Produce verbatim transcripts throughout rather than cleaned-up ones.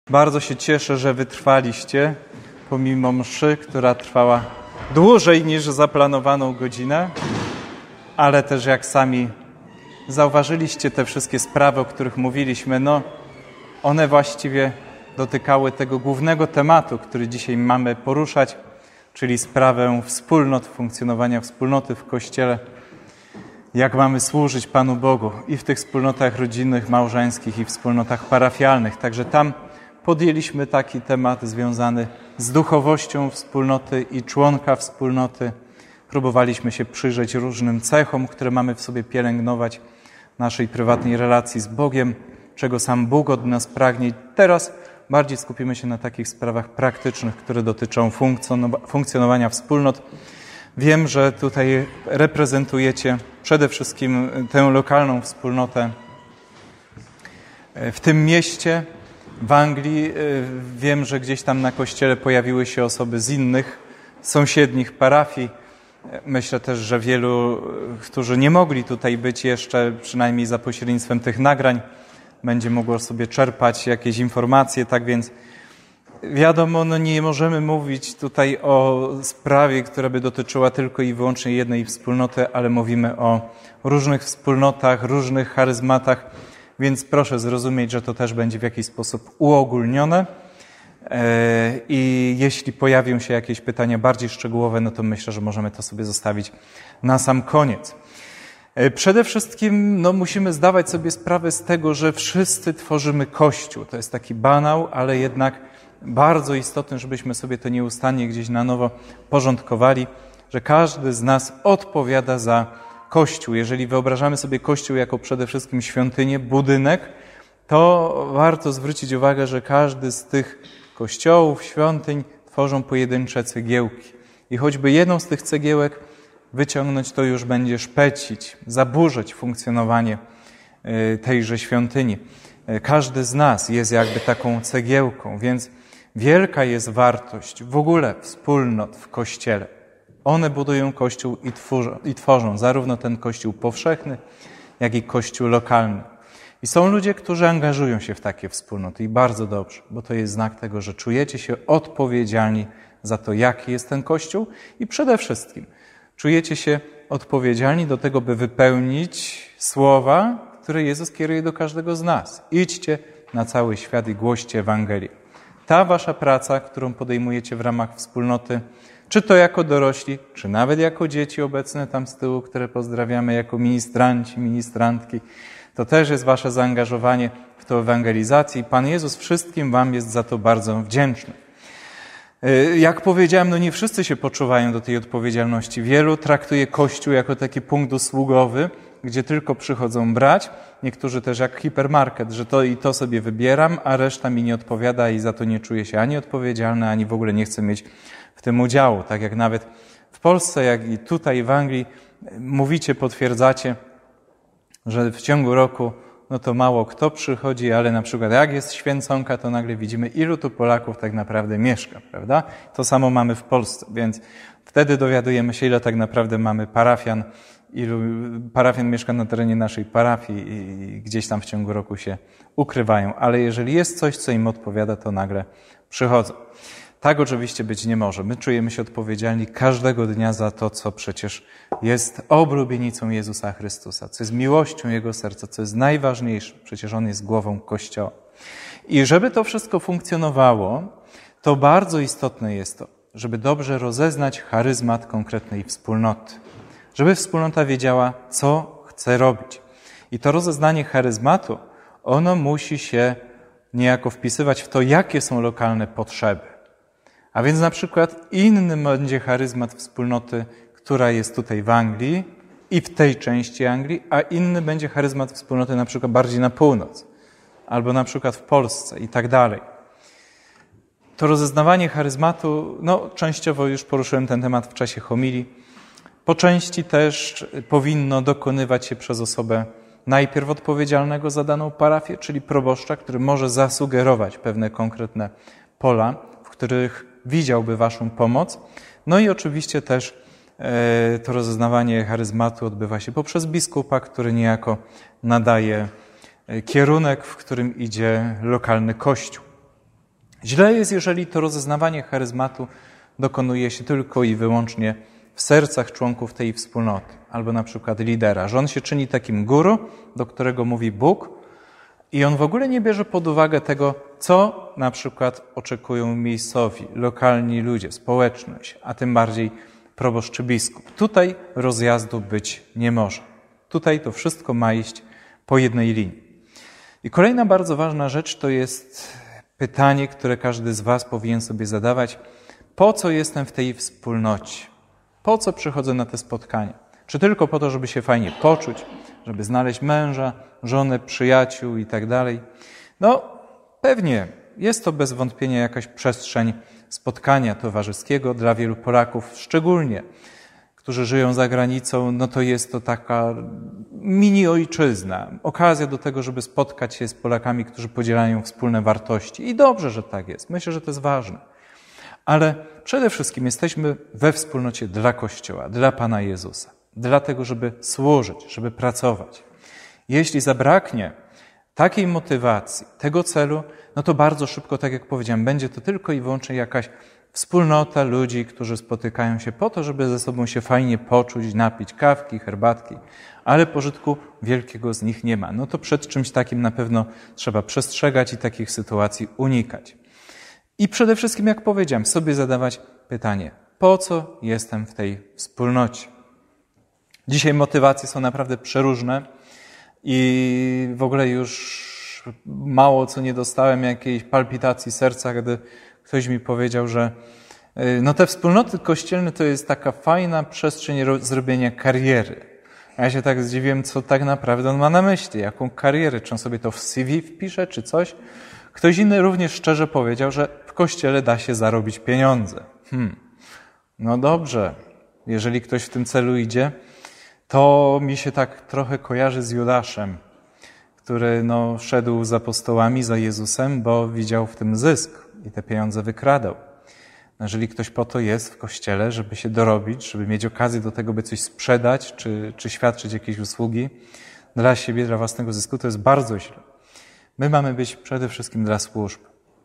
Bardzo się cieszę, że wytrwaliście, pomimo mszy, która trwała dłużej niż zaplanowaną godzinę, ale też jak sami zauważyliście, te wszystkie sprawy, o których mówiliśmy, no one właściwie dotykały tego głównego tematu, który dzisiaj mamy poruszać, czyli sprawę wspólnot, funkcjonowania wspólnoty w Kościele, jak mamy służyć Panu Bogu i w tych wspólnotach rodzinnych, małżeńskich i wspólnotach parafialnych. Także tam podjęliśmy taki temat związany z duchowością wspólnoty i członka wspólnoty. Próbowaliśmy się przyjrzeć różnym cechom, które mamy w sobie pielęgnować naszej prywatnej relacji z Bogiem, czego sam Bóg od nas pragnie. Teraz bardziej skupimy się na takich sprawach praktycznych, które dotyczą funkcjonowania wspólnot. Wiem, że tutaj reprezentujecie przede wszystkim tę lokalną wspólnotę w tym mieście, w Anglii. Wiem, że gdzieś tam na kościele pojawiły się osoby z innych, sąsiednich parafii. Myślę też, że wielu, którzy nie mogli tutaj być jeszcze, przynajmniej za pośrednictwem tych nagrań, będzie mogło sobie czerpać jakieś informacje. Tak więc wiadomo, no nie możemy mówić tutaj o sprawie, która by dotyczyła tylko i wyłącznie jednej wspólnoty, ale mówimy o różnych wspólnotach, różnych charyzmatach, więc proszę zrozumieć, że to też będzie w jakiś sposób uogólnione i jeśli pojawią się jakieś pytania bardziej szczegółowe, no to myślę, że możemy to sobie zostawić na sam koniec. Przede wszystkim no, musimy zdawać sobie sprawę z tego, że wszyscy tworzymy Kościół. To jest taki banał, ale jednak bardzo istotne, żebyśmy sobie to nieustannie gdzieś na nowo porządkowali, że każdy z nas odpowiada za Kościół. Jeżeli wyobrażamy sobie Kościół jako przede wszystkim świątynię, budynek, to warto zwrócić uwagę, że każdy z tych kościołów, świątyń tworzą pojedyncze cegiełki. I choćby jedną z tych cegiełek wyciągnąć, to już będzie szpecić, zaburzyć funkcjonowanie tejże świątyni. Każdy z nas jest jakby taką cegiełką, więc wielka jest wartość w ogóle wspólnot w Kościele. One budują Kościół i tworzą, i tworzą zarówno ten Kościół powszechny, jak i Kościół lokalny. I są ludzie, którzy angażują się w takie wspólnoty i bardzo dobrze, bo to jest znak tego, że czujecie się odpowiedzialni za to, jaki jest ten Kościół i przede wszystkim czujecie się odpowiedzialni do tego, by wypełnić słowa, które Jezus kieruje do każdego z nas. Idźcie na cały świat i głoście Ewangelię. Ta wasza praca, którą podejmujecie w ramach wspólnoty, czy to jako dorośli, czy nawet jako dzieci obecne tam z tyłu, które pozdrawiamy jako ministranci, ministrantki, to też jest wasze zaangażowanie w tę ewangelizację i Pan Jezus wszystkim wam jest za to bardzo wdzięczny. Jak powiedziałem, no nie wszyscy się poczuwają do tej odpowiedzialności. Wielu traktuje Kościół jako taki punkt usługowy, gdzie tylko przychodzą brać. Niektórzy też jak hipermarket, że to i to sobie wybieram, a reszta mi nie odpowiada i za to nie czuję się ani odpowiedzialny, ani w ogóle nie chcę mieć w tym udziału. Tak jak nawet w Polsce, jak i tutaj w Anglii mówicie, potwierdzacie, że w ciągu roku no to mało kto przychodzi, ale na przykład jak jest święconka, to nagle widzimy, ilu tu Polaków tak naprawdę mieszka, prawda? To samo mamy w Polsce, więc wtedy dowiadujemy się, ile tak naprawdę mamy parafian, ilu parafian mieszka na terenie naszej parafii i gdzieś tam w ciągu roku się ukrywają. Ale jeżeli jest coś, co im odpowiada, to nagle przychodzą. Tak oczywiście być nie może. My czujemy się odpowiedzialni każdego dnia za to, co przecież jest oblubienicą Jezusa Chrystusa, co jest miłością Jego serca, co jest najważniejsze. Przecież On jest głową Kościoła. I żeby to wszystko funkcjonowało, to bardzo istotne jest to, żeby dobrze rozeznać charyzmat konkretnej wspólnoty. Żeby wspólnota wiedziała, co chce robić. I to rozeznanie charyzmatu, ono musi się niejako wpisywać w to, jakie są lokalne potrzeby. A więc na przykład inny będzie charyzmat wspólnoty, która jest tutaj w Anglii i w tej części Anglii, a inny będzie charyzmat wspólnoty na przykład bardziej na północ, albo na przykład w Polsce i tak dalej. To rozeznawanie charyzmatu, no częściowo już poruszyłem ten temat w czasie homilii, po części też powinno dokonywać się przez osobę najpierw odpowiedzialnego za daną parafię, czyli proboszcza, który może zasugerować pewne konkretne pola, w których widziałby waszą pomoc. No i oczywiście też e, to rozeznawanie charyzmatu odbywa się poprzez biskupa, który niejako nadaje kierunek, w którym idzie lokalny kościół. Źle jest, jeżeli to rozeznawanie charyzmatu dokonuje się tylko i wyłącznie w sercach członków tej wspólnoty, albo na przykład lidera, że on się czyni takim guru, do którego mówi Bóg i on w ogóle nie bierze pod uwagę tego, co na przykład oczekują miejscowi, lokalni ludzie, społeczność, a tym bardziej proboszcz czy biskup. Tutaj rozjazdu być nie może. Tutaj to wszystko ma iść po jednej linii. I kolejna bardzo ważna rzecz to jest pytanie, które każdy z was powinien sobie zadawać. Po co jestem w tej wspólnocie? Po co przychodzę na te spotkania? Czy tylko po to, żeby się fajnie poczuć, żeby znaleźć męża, żonę, przyjaciół i tak dalej? No, pewnie jest to bez wątpienia jakaś przestrzeń spotkania towarzyskiego dla wielu Polaków, szczególnie którzy żyją za granicą, no to jest to taka mini ojczyzna, okazja do tego, żeby spotkać się z Polakami, którzy podzielają wspólne wartości. I dobrze, że tak jest. Myślę, że to jest ważne. Ale przede wszystkim jesteśmy we wspólnocie dla Kościoła, dla Pana Jezusa, dla tego, żeby służyć, żeby pracować. Jeśli zabraknie takiej motywacji, tego celu, no to bardzo szybko, tak jak powiedziałem, będzie to tylko i wyłącznie jakaś wspólnota ludzi, którzy spotykają się po to, żeby ze sobą się fajnie poczuć, napić kawki, herbatki, ale pożytku wielkiego z nich nie ma. No to przed czymś takim na pewno trzeba przestrzegać i takich sytuacji unikać. I przede wszystkim, jak powiedziałem, sobie zadawać pytanie, po co jestem w tej wspólnocie? Dzisiaj motywacje są naprawdę przeróżne i w ogóle już mało co nie dostałem jakiejś palpitacji serca, gdy ktoś mi powiedział, że no te wspólnoty kościelne to jest taka fajna przestrzeń zrobienia kariery. Ja się tak zdziwiłem, co tak naprawdę on ma na myśli, jaką karierę, czy on sobie to w C V wpisze, czy coś. Ktoś inny również szczerze powiedział, że w kościele da się zarobić pieniądze. Hmm. No dobrze, jeżeli ktoś w tym celu idzie, to mi się tak trochę kojarzy z Judaszem, który no, szedł za apostołami, za Jezusem, bo widział w tym zysk i te pieniądze wykradał. Jeżeli ktoś po to jest w kościele, żeby się dorobić, żeby mieć okazję do tego, by coś sprzedać, czy, czy świadczyć jakieś usługi dla siebie, dla własnego zysku, to jest bardzo źle. My mamy być przede wszystkim dla służb.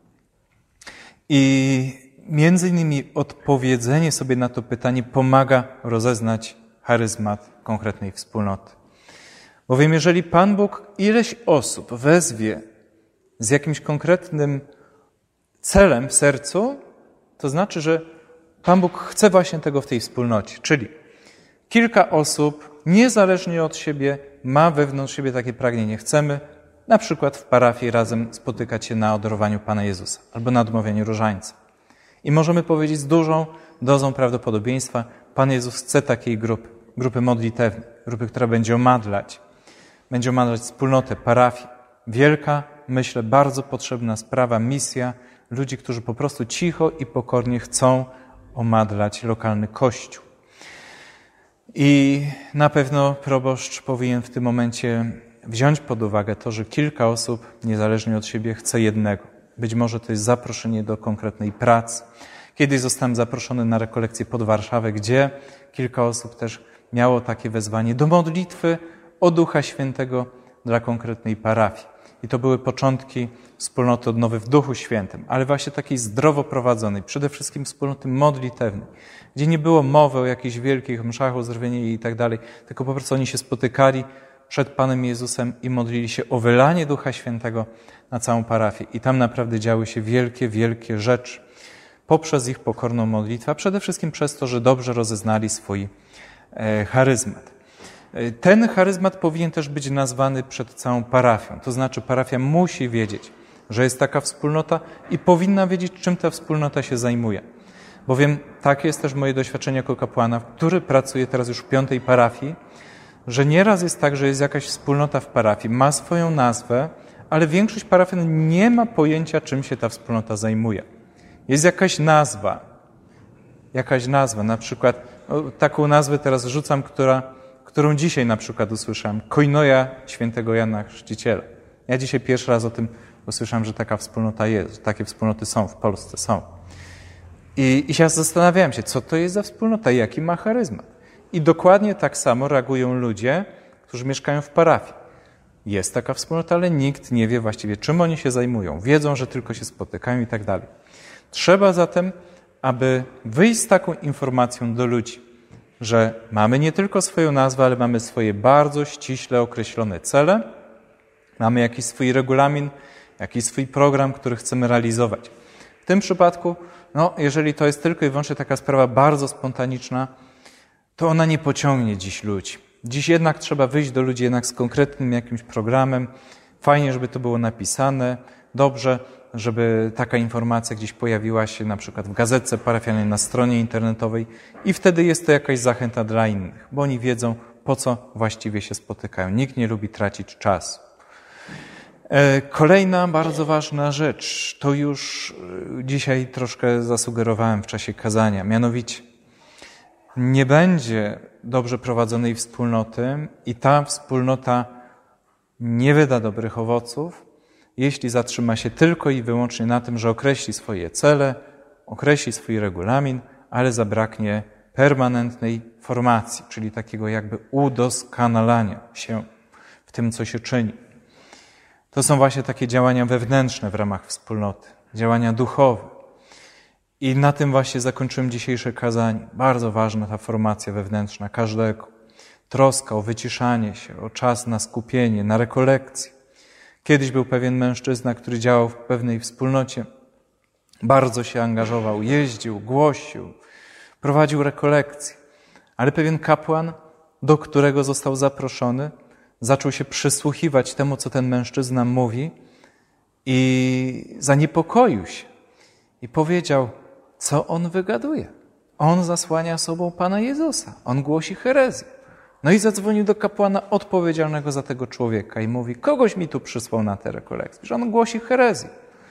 I między innymi odpowiedzenie sobie na to pytanie pomaga rozeznać charyzmat konkretnej wspólnoty. Bowiem jeżeli Pan Bóg ileś osób wezwie z jakimś konkretnym celem w sercu, to znaczy, że Pan Bóg chce właśnie tego w tej wspólnocie. Czyli kilka osób, niezależnie od siebie, ma wewnątrz siebie takie pragnienie. Chcemy na przykład w parafii razem spotykać się na adorowaniu Pana Jezusa albo na odmawianiu różańca. I możemy powiedzieć z dużą dozą prawdopodobieństwa, Pan Jezus chce takiej grupy, grupy modlitewnej, grupy, która będzie omadlać, będzie omadlać wspólnotę, parafię. Wielka, myślę, bardzo potrzebna sprawa, misja ludzi, którzy po prostu cicho i pokornie chcą omadlać lokalny kościół. I na pewno proboszcz powinien w tym momencie wziąć pod uwagę to, że kilka osób, niezależnie od siebie, chce jednego. Być może to jest zaproszenie do konkretnej pracy. Kiedyś zostałem zaproszony na rekolekcję pod Warszawę, gdzie kilka osób też miało takie wezwanie do modlitwy o Ducha Świętego dla konkretnej parafii. I to były początki wspólnoty odnowy w Duchu Świętym, ale właśnie takiej zdrowo prowadzonej, przede wszystkim wspólnoty modlitewnej, gdzie nie było mowy o jakichś wielkich mszach, uzdrowieniu i tak dalej, tylko po prostu oni się spotykali przed Panem Jezusem i modlili się o wylanie Ducha Świętego na całą parafię. I tam naprawdę działy się wielkie, wielkie rzeczy poprzez ich pokorną modlitwę, a przede wszystkim przez to, że dobrze rozeznali swój e, charyzmat. Ten charyzmat powinien też być nazwany przed całą parafią. To znaczy parafia musi wiedzieć, że jest taka wspólnota i powinna wiedzieć, czym ta wspólnota się zajmuje. Bowiem takie jest też moje doświadczenie jako kapłana, który pracuje teraz już w piątej parafii, że nieraz jest tak, że jest jakaś wspólnota w parafii, ma swoją nazwę, ale większość parafian nie ma pojęcia, czym się ta wspólnota zajmuje. Jest jakaś nazwa, jakaś nazwa, na przykład no, taką nazwę teraz rzucam, która którą dzisiaj na przykład usłyszałem, Koinonia Świętego Jana Chrzciciela. Ja dzisiaj pierwszy raz o tym usłyszałem, że taka wspólnota jest, że takie wspólnoty są, w Polsce są. I, i się zastanawiałem się, co to jest za wspólnota i jaki ma charyzmat. I dokładnie tak samo reagują ludzie, którzy mieszkają w parafii. Jest taka wspólnota, ale nikt nie wie właściwie, czym oni się zajmują. Wiedzą, że tylko się spotykają i tak dalej. Trzeba zatem, aby wyjść z taką informacją do ludzi, że mamy nie tylko swoją nazwę, ale mamy swoje bardzo ściśle określone cele, mamy jakiś swój regulamin, jakiś swój program, który chcemy realizować. W tym przypadku, no, jeżeli to jest tylko i wyłącznie taka sprawa bardzo spontaniczna, to ona nie pociągnie dziś ludzi. Dziś jednak trzeba wyjść do ludzi jednak z konkretnym jakimś programem. Fajnie, żeby to było napisane, dobrze, żeby taka informacja gdzieś pojawiła się na przykład w gazetce parafialnej, na stronie internetowej i wtedy jest to jakaś zachęta dla innych, bo oni wiedzą, po co właściwie się spotykają. Nikt nie lubi tracić czasu. Kolejna bardzo ważna rzecz, to już dzisiaj troszkę zasugerowałem w czasie kazania, mianowicie nie będzie dobrze prowadzonej wspólnoty i ta wspólnota nie wyda dobrych owoców, jeśli zatrzyma się tylko i wyłącznie na tym, że określi swoje cele, określi swój regulamin, ale zabraknie permanentnej formacji, czyli takiego jakby udoskonalania się w tym, co się czyni. To są właśnie takie działania wewnętrzne w ramach wspólnoty, działania duchowe. I na tym właśnie zakończyłem dzisiejsze kazanie. Bardzo ważna ta formacja wewnętrzna każdego. Troska o wyciszanie się, o czas na skupienie, na rekolekcję. Kiedyś był pewien mężczyzna, który działał w pewnej wspólnocie. Bardzo się angażował, jeździł, głosił, prowadził rekolekcje. Ale pewien kapłan, do którego został zaproszony, zaczął się przysłuchiwać temu, co ten mężczyzna mówi i zaniepokoił się. I powiedział, co on wygaduje. On zasłania sobą Pana Jezusa. On głosi herezję. No i zadzwonił do kapłana odpowiedzialnego za tego człowieka i mówi, kogoś mi tu przysłał na te rekolekcje, że on głosi herezję.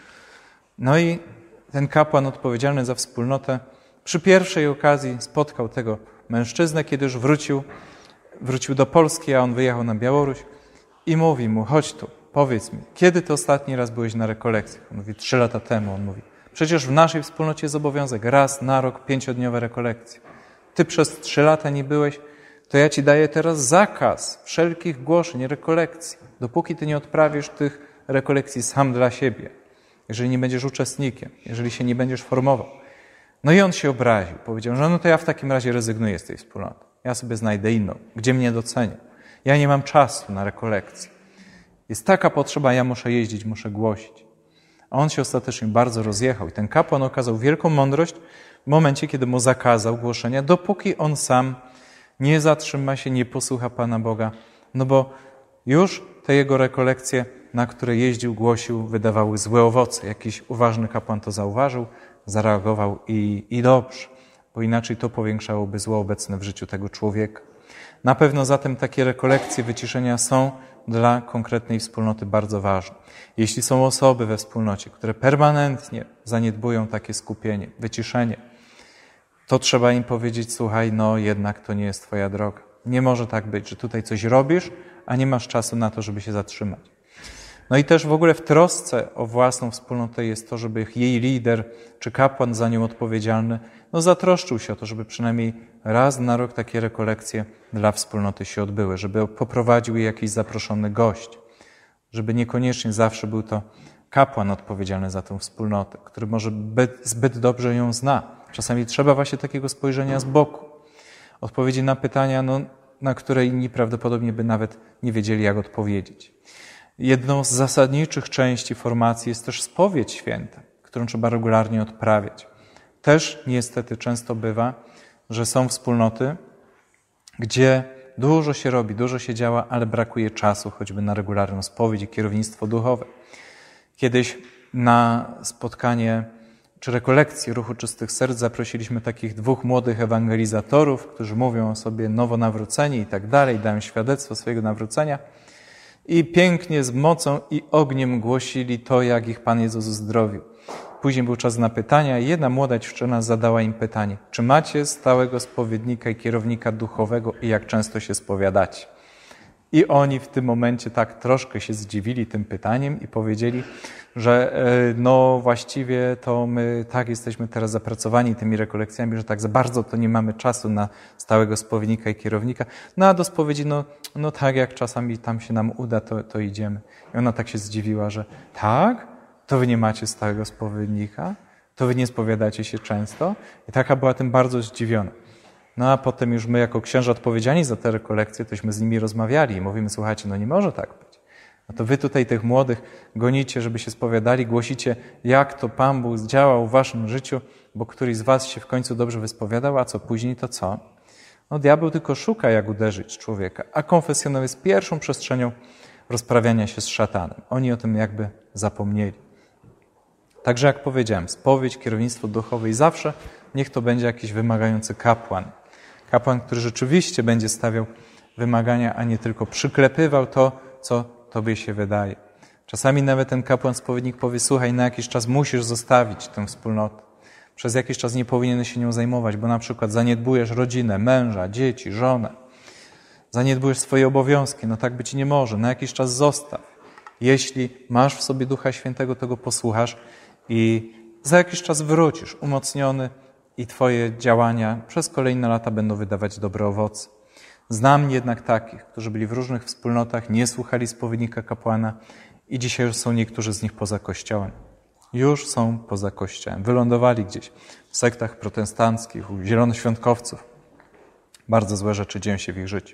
No i ten kapłan odpowiedzialny za wspólnotę przy pierwszej okazji spotkał tego mężczyznę, kiedy już wrócił, wrócił do Polski, a on wyjechał na Białoruś i mówi mu, chodź tu, powiedz mi, kiedy ty ostatni raz byłeś na rekolekcjach? On mówi, trzy lata temu. On mówi, przecież w naszej wspólnocie jest obowiązek raz na rok pięciodniowe rekolekcje. Ty przez trzy lata nie byłeś, to ja ci daję teraz zakaz wszelkich głoszeń, rekolekcji, dopóki ty nie odprawisz tych rekolekcji sam dla siebie, jeżeli nie będziesz uczestnikiem, jeżeli się nie będziesz formował. No i on się obraził, powiedział, że no to ja w takim razie rezygnuję z tej wspólnoty. Ja sobie znajdę inną, gdzie mnie docenią. Ja nie mam czasu na rekolekcję. Jest taka potrzeba, ja muszę jeździć, muszę głosić. A on się ostatecznie bardzo rozjechał i ten kapłan okazał wielką mądrość w momencie, kiedy mu zakazał głoszenia, dopóki on sam nie zatrzyma się, nie posłucha Pana Boga. No bo już te jego rekolekcje, na które jeździł, głosił, wydawały złe owoce. Jakiś uważny kapłan to zauważył, zareagował i, i dobrze, bo inaczej to powiększałoby zło obecne w życiu tego człowieka. Na pewno zatem takie rekolekcje, wyciszenia są dla konkretnej wspólnoty bardzo ważne. Jeśli są osoby we wspólnocie, które permanentnie zaniedbują takie skupienie, wyciszenie, to trzeba im powiedzieć, słuchaj, no jednak to nie jest twoja droga. Nie może tak być, że tutaj coś robisz, a nie masz czasu na to, żeby się zatrzymać. No i też w ogóle w trosce o własną wspólnotę jest to, żeby jej lider czy kapłan za nią odpowiedzialny no zatroszczył się o to, żeby przynajmniej raz na rok takie rekolekcje dla wspólnoty się odbyły, żeby poprowadził je jakiś zaproszony gość, żeby niekoniecznie zawsze był to kapłan odpowiedzialny za tę wspólnotę, który może zbyt dobrze ją zna. Czasami trzeba właśnie takiego spojrzenia z boku. Odpowiedzi na pytania, no, na które inni prawdopodobnie by nawet nie wiedzieli, jak odpowiedzieć. Jedną z zasadniczych części formacji jest też spowiedź święta, którą trzeba regularnie odprawiać. Też niestety często bywa, że są wspólnoty, gdzie dużo się robi, dużo się działa, ale brakuje czasu choćby na regularną spowiedź i kierownictwo duchowe. Kiedyś na spotkanie czy rekolekcję Ruchu Czystych Serc zaprosiliśmy takich dwóch młodych ewangelizatorów, którzy mówią o sobie nowonawróceni i tak dalej, dają świadectwo swojego nawrócenia i pięknie z mocą i ogniem głosili to, jak ich Pan Jezus uzdrowił. Później był czas na pytania i jedna młoda dziewczyna zadała im pytanie, czy macie stałego spowiednika i kierownika duchowego i jak często się spowiadacie? I oni w tym momencie tak troszkę się zdziwili tym pytaniem i powiedzieli, że no właściwie to my tak jesteśmy teraz zapracowani tymi rekolekcjami, że tak za bardzo to nie mamy czasu na stałego spowiednika i kierownika. No a do spowiedzi, no, no tak jak czasami tam się nam uda, to, to idziemy. I ona tak się zdziwiła, że tak? To wy nie macie stałego spowiednika? To wy nie spowiadacie się często? I taka była tym bardzo zdziwiona. No a potem już my jako księża odpowiedzialni za te rekolekcje, tośmy z nimi rozmawiali i mówimy, słuchajcie, no nie może tak być. No to wy tutaj tych młodych gonicie, żeby się spowiadali, głosicie, jak to Pan Bóg działał w waszym życiu, bo któryś z was się w końcu dobrze wyspowiadał, a co później to co? No diabeł tylko szuka, jak uderzyć człowieka, a konfesjonał jest pierwszą przestrzenią rozprawiania się z szatanem. Oni o tym jakby zapomnieli. Także jak powiedziałem, spowiedź, kierownictwo duchowe i zawsze niech to będzie jakiś wymagający kapłan. Kapłan, który rzeczywiście będzie stawiał wymagania, a nie tylko przyklepywał to, co tobie się wydaje. Czasami nawet ten kapłan, spowiednik powie, słuchaj, na jakiś czas musisz zostawić tę wspólnotę. Przez jakiś czas nie powinieneś się nią zajmować, bo na przykład zaniedbujesz rodzinę, męża, dzieci, żonę. Zaniedbujesz swoje obowiązki, no tak być nie może. Na jakiś czas zostaw. Jeśli masz w sobie Ducha Świętego, to go posłuchasz i za jakiś czas wrócisz umocniony i twoje działania przez kolejne lata będą wydawać dobre owoce. Znam jednak takich, którzy byli w różnych wspólnotach, nie słuchali spowiednika kapłana i dzisiaj już są niektórzy z nich poza Kościołem. Już są poza Kościołem. Wylądowali gdzieś w sektach protestanckich, u zielonoświątkowców. Bardzo złe rzeczy dzieją się w ich życiu.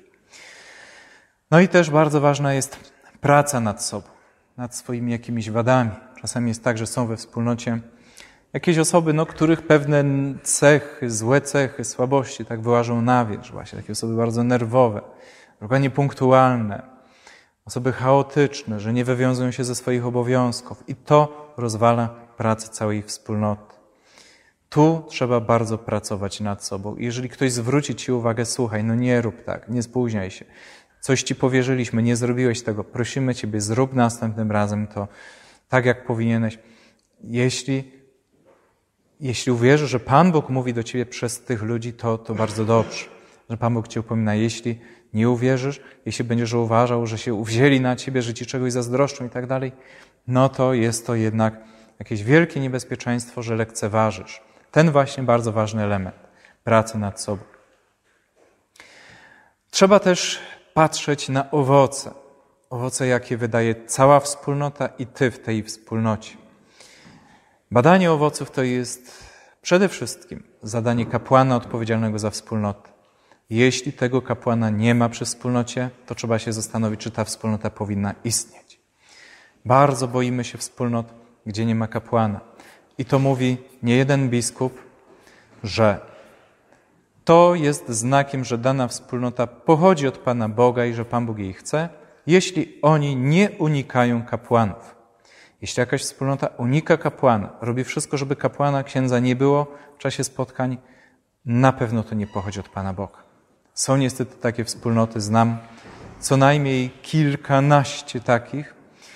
No i też bardzo ważna jest praca nad sobą, nad swoimi jakimiś wadami. Czasami jest tak, że są we wspólnocie jakieś osoby, no, których pewne cechy, złe cechy, słabości tak wyłażą na wierzch. Właśnie takie osoby bardzo nerwowe, trochę niepunktualne, osoby chaotyczne, że nie wywiązują się ze swoich obowiązków. I to rozwala pracę całej wspólnoty. Tu trzeba bardzo pracować nad sobą. I jeżeli ktoś zwróci ci uwagę, słuchaj, no nie rób tak, nie spóźniaj się. Coś ci powierzyliśmy, nie zrobiłeś tego, prosimy ciebie, zrób następnym razem to tak, jak powinieneś. Jeśli, jeśli uwierzysz, że Pan Bóg mówi do ciebie przez tych ludzi, to, to bardzo dobrze, że Pan Bóg cię upomina. Jeśli nie uwierzysz, jeśli będziesz uważał, że się uwzięli na ciebie, że ci czegoś zazdroszczą i tak dalej, no to jest to jednak jakieś wielkie niebezpieczeństwo, że lekceważysz. Ten właśnie bardzo ważny element, pracy nad sobą. Trzeba też patrzeć na owoce. Owoce, jakie wydaje cała wspólnota i ty w tej wspólnocie. Badanie owoców to jest przede wszystkim zadanie kapłana odpowiedzialnego za wspólnotę. Jeśli tego kapłana nie ma przy wspólnocie, to trzeba się zastanowić, czy ta wspólnota powinna istnieć. Bardzo boimy się wspólnot, gdzie nie ma kapłana. I to mówi niejeden biskup, że to jest znakiem, że dana wspólnota pochodzi od Pana Boga i że Pan Bóg jej chce, jeśli oni nie unikają kapłanów. Jeśli jakaś wspólnota unika kapłana, robi wszystko, żeby kapłana, księdza nie było w czasie spotkań, na pewno to nie pochodzi od Pana Boga. Są niestety takie wspólnoty, znam co najmniej kilkanaście takich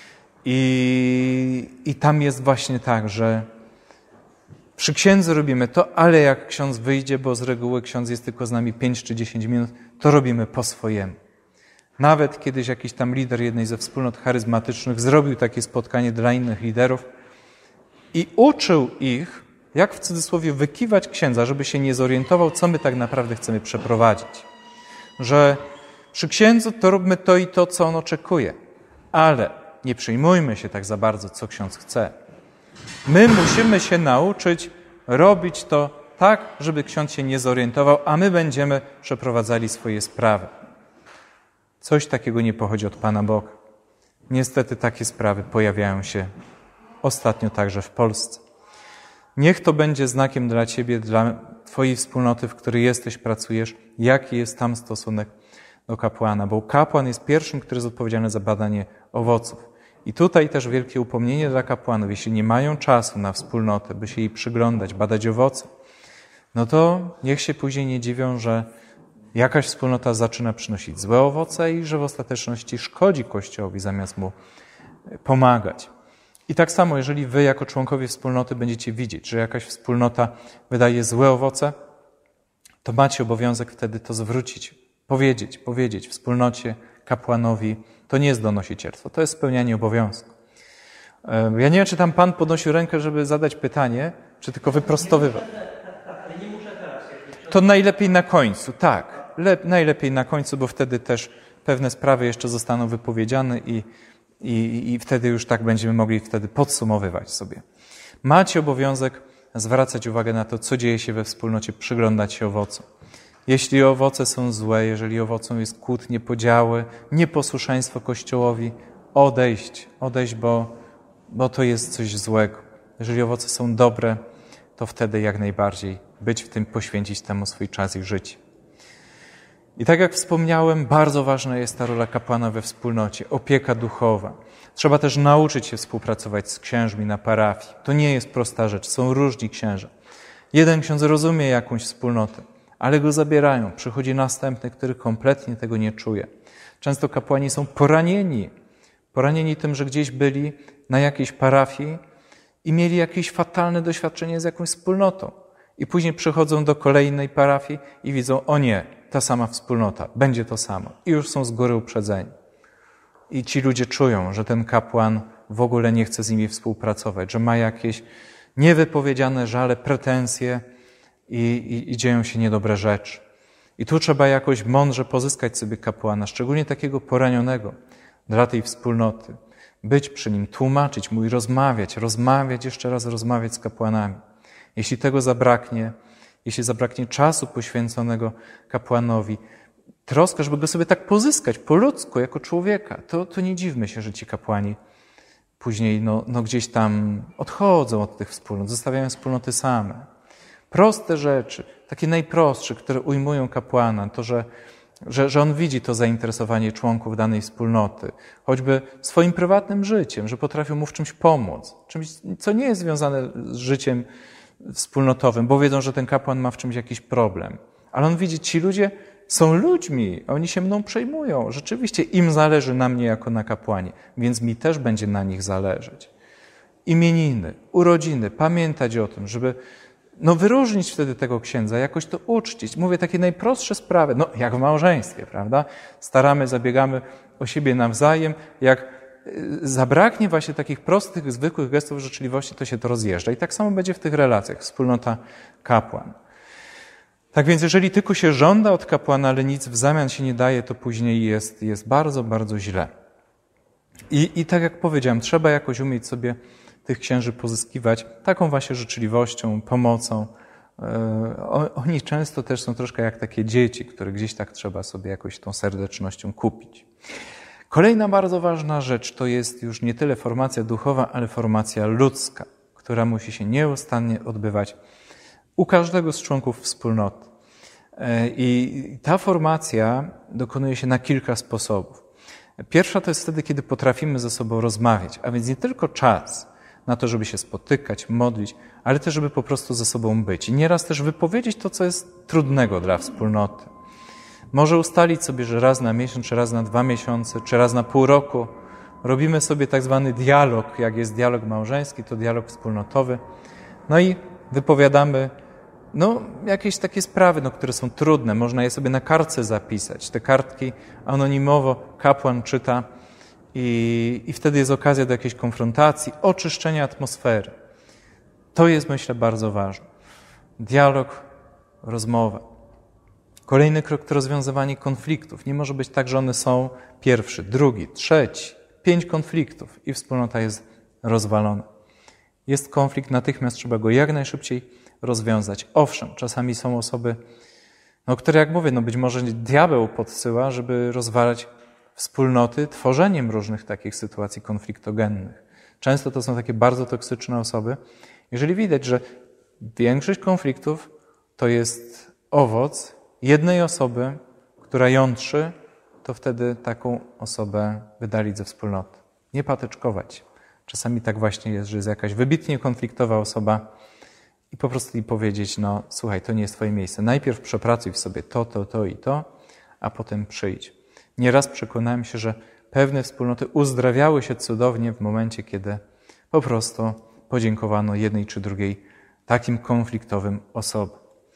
i, i tam jest właśnie tak, że przy księdzu robimy to, ale jak ksiądz wyjdzie, bo z reguły ksiądz jest tylko z nami pięć czy dziesięć minut, to robimy po swojemu. Nawet kiedyś jakiś tam lider jednej ze wspólnot charyzmatycznych zrobił takie spotkanie dla innych liderów i uczył ich, jak w cudzysłowie wykiwać księdza, żeby się nie zorientował, co my tak naprawdę chcemy przeprowadzić. Że przy księdzu to róbmy to i to, co on oczekuje, ale nie przejmujmy się tak za bardzo, co ksiądz chce. My musimy się nauczyć robić to tak, żeby ksiądz się nie zorientował, a my będziemy przeprowadzali swoje sprawy. Coś takiego nie pochodzi od Pana Boga. Niestety takie sprawy pojawiają się ostatnio także w Polsce. Niech to będzie znakiem dla ciebie, dla twojej wspólnoty, w której jesteś, pracujesz, jaki jest tam stosunek do kapłana, bo kapłan jest pierwszym, który jest odpowiedzialny za badanie owoców. I tutaj też wielkie upomnienie dla kapłanów, jeśli nie mają czasu na wspólnotę, by się jej przyglądać, badać owoce, no to niech się później nie dziwią, że jakaś wspólnota zaczyna przynosić złe owoce i że w ostateczności szkodzi Kościołowi zamiast mu pomagać. I tak samo, jeżeli wy jako członkowie wspólnoty będziecie widzieć, że jakaś wspólnota wydaje złe owoce, to macie obowiązek wtedy to zwrócić, powiedzieć, powiedzieć wspólnocie, kapłanowi to nie jest donosicielstwo, to jest spełnianie obowiązku. Ja nie wiem, czy tam Pan podnosił rękę, żeby zadać pytanie, czy tylko wyprostowywał. To najlepiej na końcu, tak. Lep, najlepiej na końcu, bo wtedy też pewne sprawy jeszcze zostaną wypowiedziane i, i, i wtedy już tak będziemy mogli wtedy podsumowywać sobie. Macie obowiązek zwracać uwagę na to, co dzieje się we wspólnocie, przyglądać się owocom. Jeśli owoce są złe, jeżeli owocą jest kłótnie, podziały, nieposłuszeństwo Kościołowi, odejść, odejść, bo, bo to jest coś złego. Jeżeli owoce są dobre, to wtedy jak najbardziej być w tym, poświęcić temu swój czas i życie. I tak jak wspomniałem, bardzo ważna jest ta rola kapłana we wspólnocie, opieka duchowa. Trzeba też nauczyć się współpracować z księżmi na parafii. To nie jest prosta rzecz, są różni księża. Jeden ksiądz rozumie jakąś wspólnotę, ale go zabierają. Przychodzi następny, który kompletnie tego nie czuje. Często kapłani są poranieni. Poranieni tym, że gdzieś byli na jakiejś parafii i mieli jakieś fatalne doświadczenie z jakąś wspólnotą. I później przychodzą do kolejnej parafii i widzą, o nie, ta sama wspólnota, będzie to samo. I już są z góry uprzedzeni. I ci ludzie czują, że ten kapłan w ogóle nie chce z nimi współpracować, że ma jakieś niewypowiedziane żale, pretensje i, i, i dzieją się niedobre rzeczy. I tu trzeba jakoś mądrze pozyskać sobie kapłana, szczególnie takiego poranionego dla tej wspólnoty. Być przy nim, tłumaczyć mu i rozmawiać, rozmawiać, jeszcze raz rozmawiać z kapłanami. Jeśli tego zabraknie, jeśli zabraknie czasu poświęconego kapłanowi, troska, żeby go sobie tak pozyskać po ludzku, jako człowieka, to, to nie dziwmy się, że ci kapłani później no, no gdzieś tam odchodzą od tych wspólnot, zostawiają wspólnoty same. Proste rzeczy, takie najprostsze, które ujmują kapłana, to, że, że, że on widzi to zainteresowanie członków danej wspólnoty, choćby swoim prywatnym życiem, że potrafią mu w czymś pomóc, czymś, co nie jest związane z życiem wspólnotowym, bo wiedzą, że ten kapłan ma w czymś jakiś problem. Ale on widzi, ci ludzie są ludźmi, oni się mną przejmują. Rzeczywiście im zależy na mnie jako na kapłanie, więc mi też będzie na nich zależeć. Imieniny, urodziny, pamiętać o tym, żeby no, wyróżnić wtedy tego księdza, jakoś to uczcić. Mówię takie najprostsze sprawy, no jak w małżeństwie, prawda? Staramy, zabiegamy o siebie nawzajem. Jak zabraknie właśnie takich prostych, zwykłych gestów życzliwości, to się to rozjeżdża. I tak samo będzie w tych relacjach, wspólnota kapłan. Tak więc jeżeli tylko się żąda od kapłana, ale nic w zamian się nie daje, to później jest, jest bardzo, bardzo źle. I, I tak jak powiedziałem, trzeba jakoś umieć sobie tych księży pozyskiwać taką właśnie życzliwością, pomocą. Oni często też są troszkę jak takie dzieci, które gdzieś tak trzeba sobie jakoś tą serdecznością kupić. Kolejna bardzo ważna rzecz to jest już nie tyle formacja duchowa, ale formacja ludzka, która musi się nieustannie odbywać u każdego z członków wspólnoty. I ta formacja dokonuje się na kilka sposobów. Pierwsza to jest wtedy, kiedy potrafimy ze sobą rozmawiać, a więc nie tylko czas na to, żeby się spotykać, modlić, ale też, żeby po prostu ze sobą być. I nieraz też wypowiedzieć to, co jest trudnego dla wspólnoty. Może ustalić sobie, że raz na miesiąc, czy raz na dwa miesiące, czy raz na pół roku robimy sobie tak zwany dialog. Jak jest dialog małżeński, to dialog wspólnotowy. No i wypowiadamy no, jakieś takie sprawy, no, które są trudne. Można je sobie na kartce zapisać. Te kartki anonimowo kapłan czyta i, i wtedy jest okazja do jakiejś konfrontacji, oczyszczenia atmosfery. To jest, myślę, bardzo ważne. Dialog, rozmowa. Kolejny krok to rozwiązywanie konfliktów. Nie może być tak, że one są pierwszy, drugi, trzeci, pięć konfliktów i wspólnota jest rozwalona. Jest konflikt, natychmiast trzeba go jak najszybciej rozwiązać. Owszem, czasami są osoby, no, które, jak mówię, no być może diabeł podsyła, żeby rozwalać wspólnoty tworzeniem różnych takich sytuacji konfliktogennych. Często to są takie bardzo toksyczne osoby. Jeżeli widać, że większość konfliktów to jest owoc jednej osoby, która jątrzy, to wtedy taką osobę wydalić ze wspólnoty. Nie patyczkować. Czasami tak właśnie jest, że jest jakaś wybitnie konfliktowa osoba i po prostu jej powiedzieć, no słuchaj, to nie jest twoje miejsce. Najpierw przepracuj w sobie to, to, to i to, a potem przyjdź. Nieraz przekonałem się, że pewne wspólnoty uzdrawiały się cudownie w momencie, kiedy po prostu podziękowano jednej czy drugiej takim konfliktowym osobom.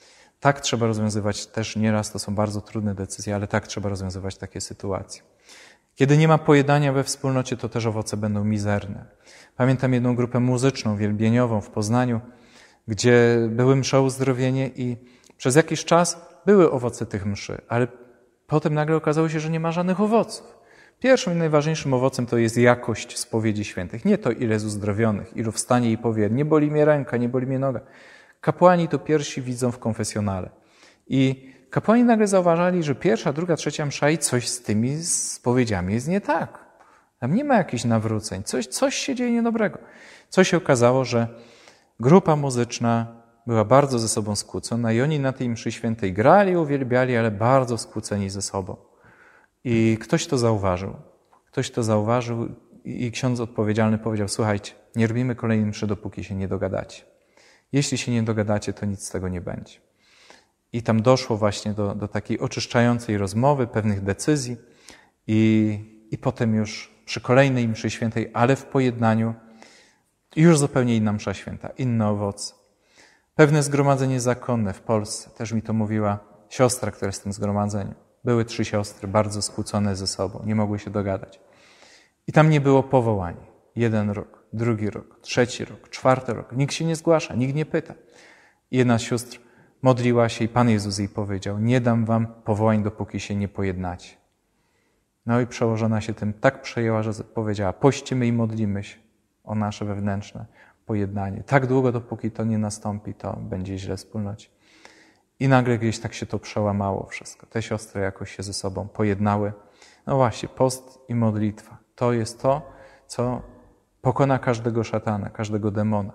Tak trzeba rozwiązywać też nieraz, to są bardzo trudne decyzje, ale tak trzeba rozwiązywać takie sytuacje. Kiedy nie ma pojednania we wspólnocie, to też owoce będą mizerne. Pamiętam jedną grupę muzyczną, wielbieniową w Poznaniu, gdzie były msze o uzdrowienie i przez jakiś czas były owoce tych mszy, ale potem nagle okazało się, że nie ma żadnych owoców. Pierwszym i najważniejszym owocem to jest jakość spowiedzi świętych. Nie to, ile jest uzdrowionych, ilu wstanie i powie, nie boli mnie ręka, nie boli mnie noga. Kapłani to pierwsi widzą w konfesjonale. I kapłani nagle zauważali, że pierwsza, druga, trzecia msza i coś z tymi spowiedziami jest nie tak. Tam nie ma jakichś nawróceń, coś, coś się dzieje niedobrego. Co się okazało, że grupa muzyczna była bardzo ze sobą skłócona i oni na tej mszy świętej grali, uwielbiali, ale bardzo skłóceni ze sobą. I ktoś to zauważył. Ktoś to zauważył i ksiądz odpowiedzialny powiedział, słuchajcie, nie robimy kolejnej mszy, dopóki się nie dogadacie. Jeśli się nie dogadacie, to nic z tego nie będzie. I tam doszło właśnie do, do takiej oczyszczającej rozmowy, pewnych decyzji i, i potem już przy kolejnej mszy świętej, ale w pojednaniu, już zupełnie inna msza święta, inne owoce. Pewne zgromadzenie zakonne w Polsce, też mi to mówiła siostra, która jest w tym zgromadzeniu. Były trzy siostry bardzo skłócone ze sobą, nie mogły się dogadać. I tam nie było powołania. Jeden rok, drugi rok, trzeci rok, czwarty rok. Nikt się nie zgłasza, nikt nie pyta. I jedna z sióstr modliła się i Pan Jezus jej powiedział, nie dam wam powołań, dopóki się nie pojednacie. No i przełożona się tym tak przejęła, że powiedziała, pościmy i modlimy się o nasze wewnętrzne pojednanie. Tak długo, dopóki to nie nastąpi, to będzie źle w wspólnocie. I nagle gdzieś tak się to przełamało wszystko. Te siostry jakoś się ze sobą pojednały. No właśnie, post i modlitwa. To jest to, co pokona każdego szatana, każdego demona.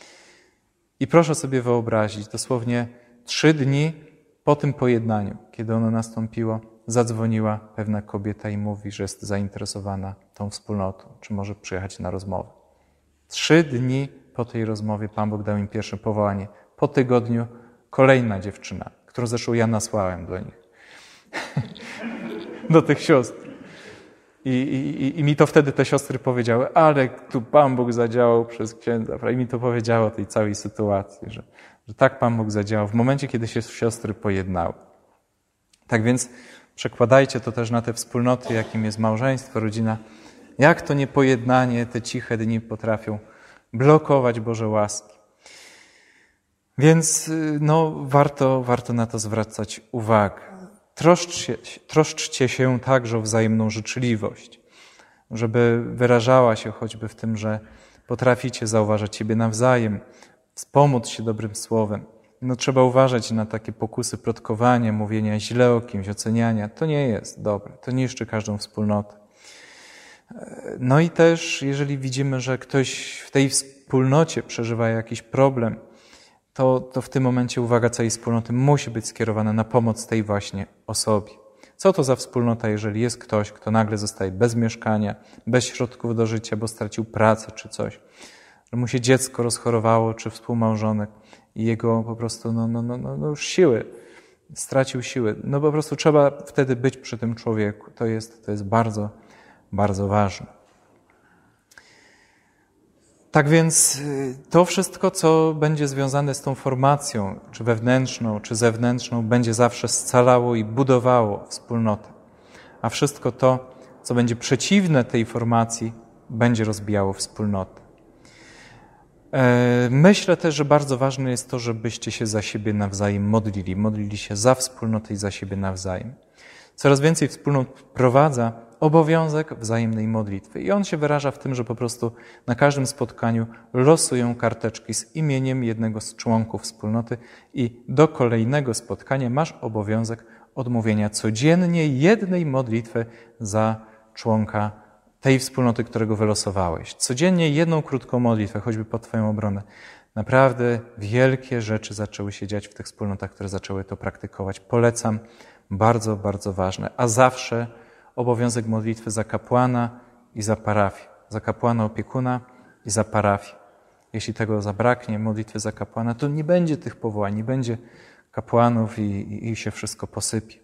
I proszę sobie wyobrazić, dosłownie trzy dni po tym pojednaniu, kiedy ono nastąpiło, zadzwoniła pewna kobieta i mówi, że jest zainteresowana tą wspólnotą, czy może przyjechać na rozmowę. Trzy dni po tej rozmowie Pan Bóg dał im pierwsze powołanie. Po tygodniu kolejna dziewczyna, którą zresztą ja nasłałem do nich, do tych sióstr. I, i, I mi to wtedy te siostry powiedziały, ale tu Pan Bóg zadziałał przez księdza. I mi to powiedziało o tej całej sytuacji, że, że tak Pan Bóg zadziałał w momencie, kiedy się siostry pojednały. Tak więc przekładajcie to też na te wspólnoty, jakim jest małżeństwo, rodzina. Jak to niepojednanie, te ciche dni potrafią blokować Boże łaski. Więc no, warto, warto na to zwracać uwagę. Troszczcie, troszczcie się także o wzajemną życzliwość, żeby wyrażała się choćby w tym, że potraficie zauważać siebie nawzajem, wspomóc się dobrym słowem. No, trzeba uważać na takie pokusy plotkowania, mówienia źle o kimś, oceniania. To nie jest dobre, to niszczy każdą wspólnotę. No i też, jeżeli widzimy, że ktoś w tej wspólnocie przeżywa jakiś problem, to, to w tym momencie uwaga całej wspólnoty musi być skierowana na pomoc tej właśnie osobie. Co to za wspólnota, jeżeli jest ktoś, kto nagle zostaje bez mieszkania, bez środków do życia, bo stracił pracę czy coś, że mu się dziecko rozchorowało, czy współmałżonek i jego po prostu no, no, no, no już siły, stracił siły. No po prostu trzeba wtedy być przy tym człowieku. To jest, to jest bardzo, bardzo ważne. Tak więc to wszystko, co będzie związane z tą formacją, czy wewnętrzną, czy zewnętrzną, będzie zawsze scalało i budowało wspólnotę. A wszystko to, co będzie przeciwne tej formacji, będzie rozbijało wspólnotę. Myślę też, że bardzo ważne jest to, żebyście się za siebie nawzajem modlili. Modlili się za wspólnotę i za siebie nawzajem. Coraz więcej wspólnot wprowadza obowiązek wzajemnej modlitwy. I on się wyraża w tym, że po prostu na każdym spotkaniu losują karteczki z imieniem jednego z członków wspólnoty i do kolejnego spotkania masz obowiązek odmówienia codziennie jednej modlitwy za członka tej wspólnoty, którego wylosowałeś. Codziennie jedną krótką modlitwę, choćby pod Twoją obronę. Naprawdę wielkie rzeczy zaczęły się dziać w tych wspólnotach, które zaczęły to praktykować. Polecam, bardzo, bardzo ważne. A zawsze obowiązek modlitwy za kapłana i za parafię. Za kapłana opiekuna i za parafię. Jeśli tego zabraknie, modlitwy za kapłana, to nie będzie tych powołań, nie będzie kapłanów i, i, i się wszystko posypie.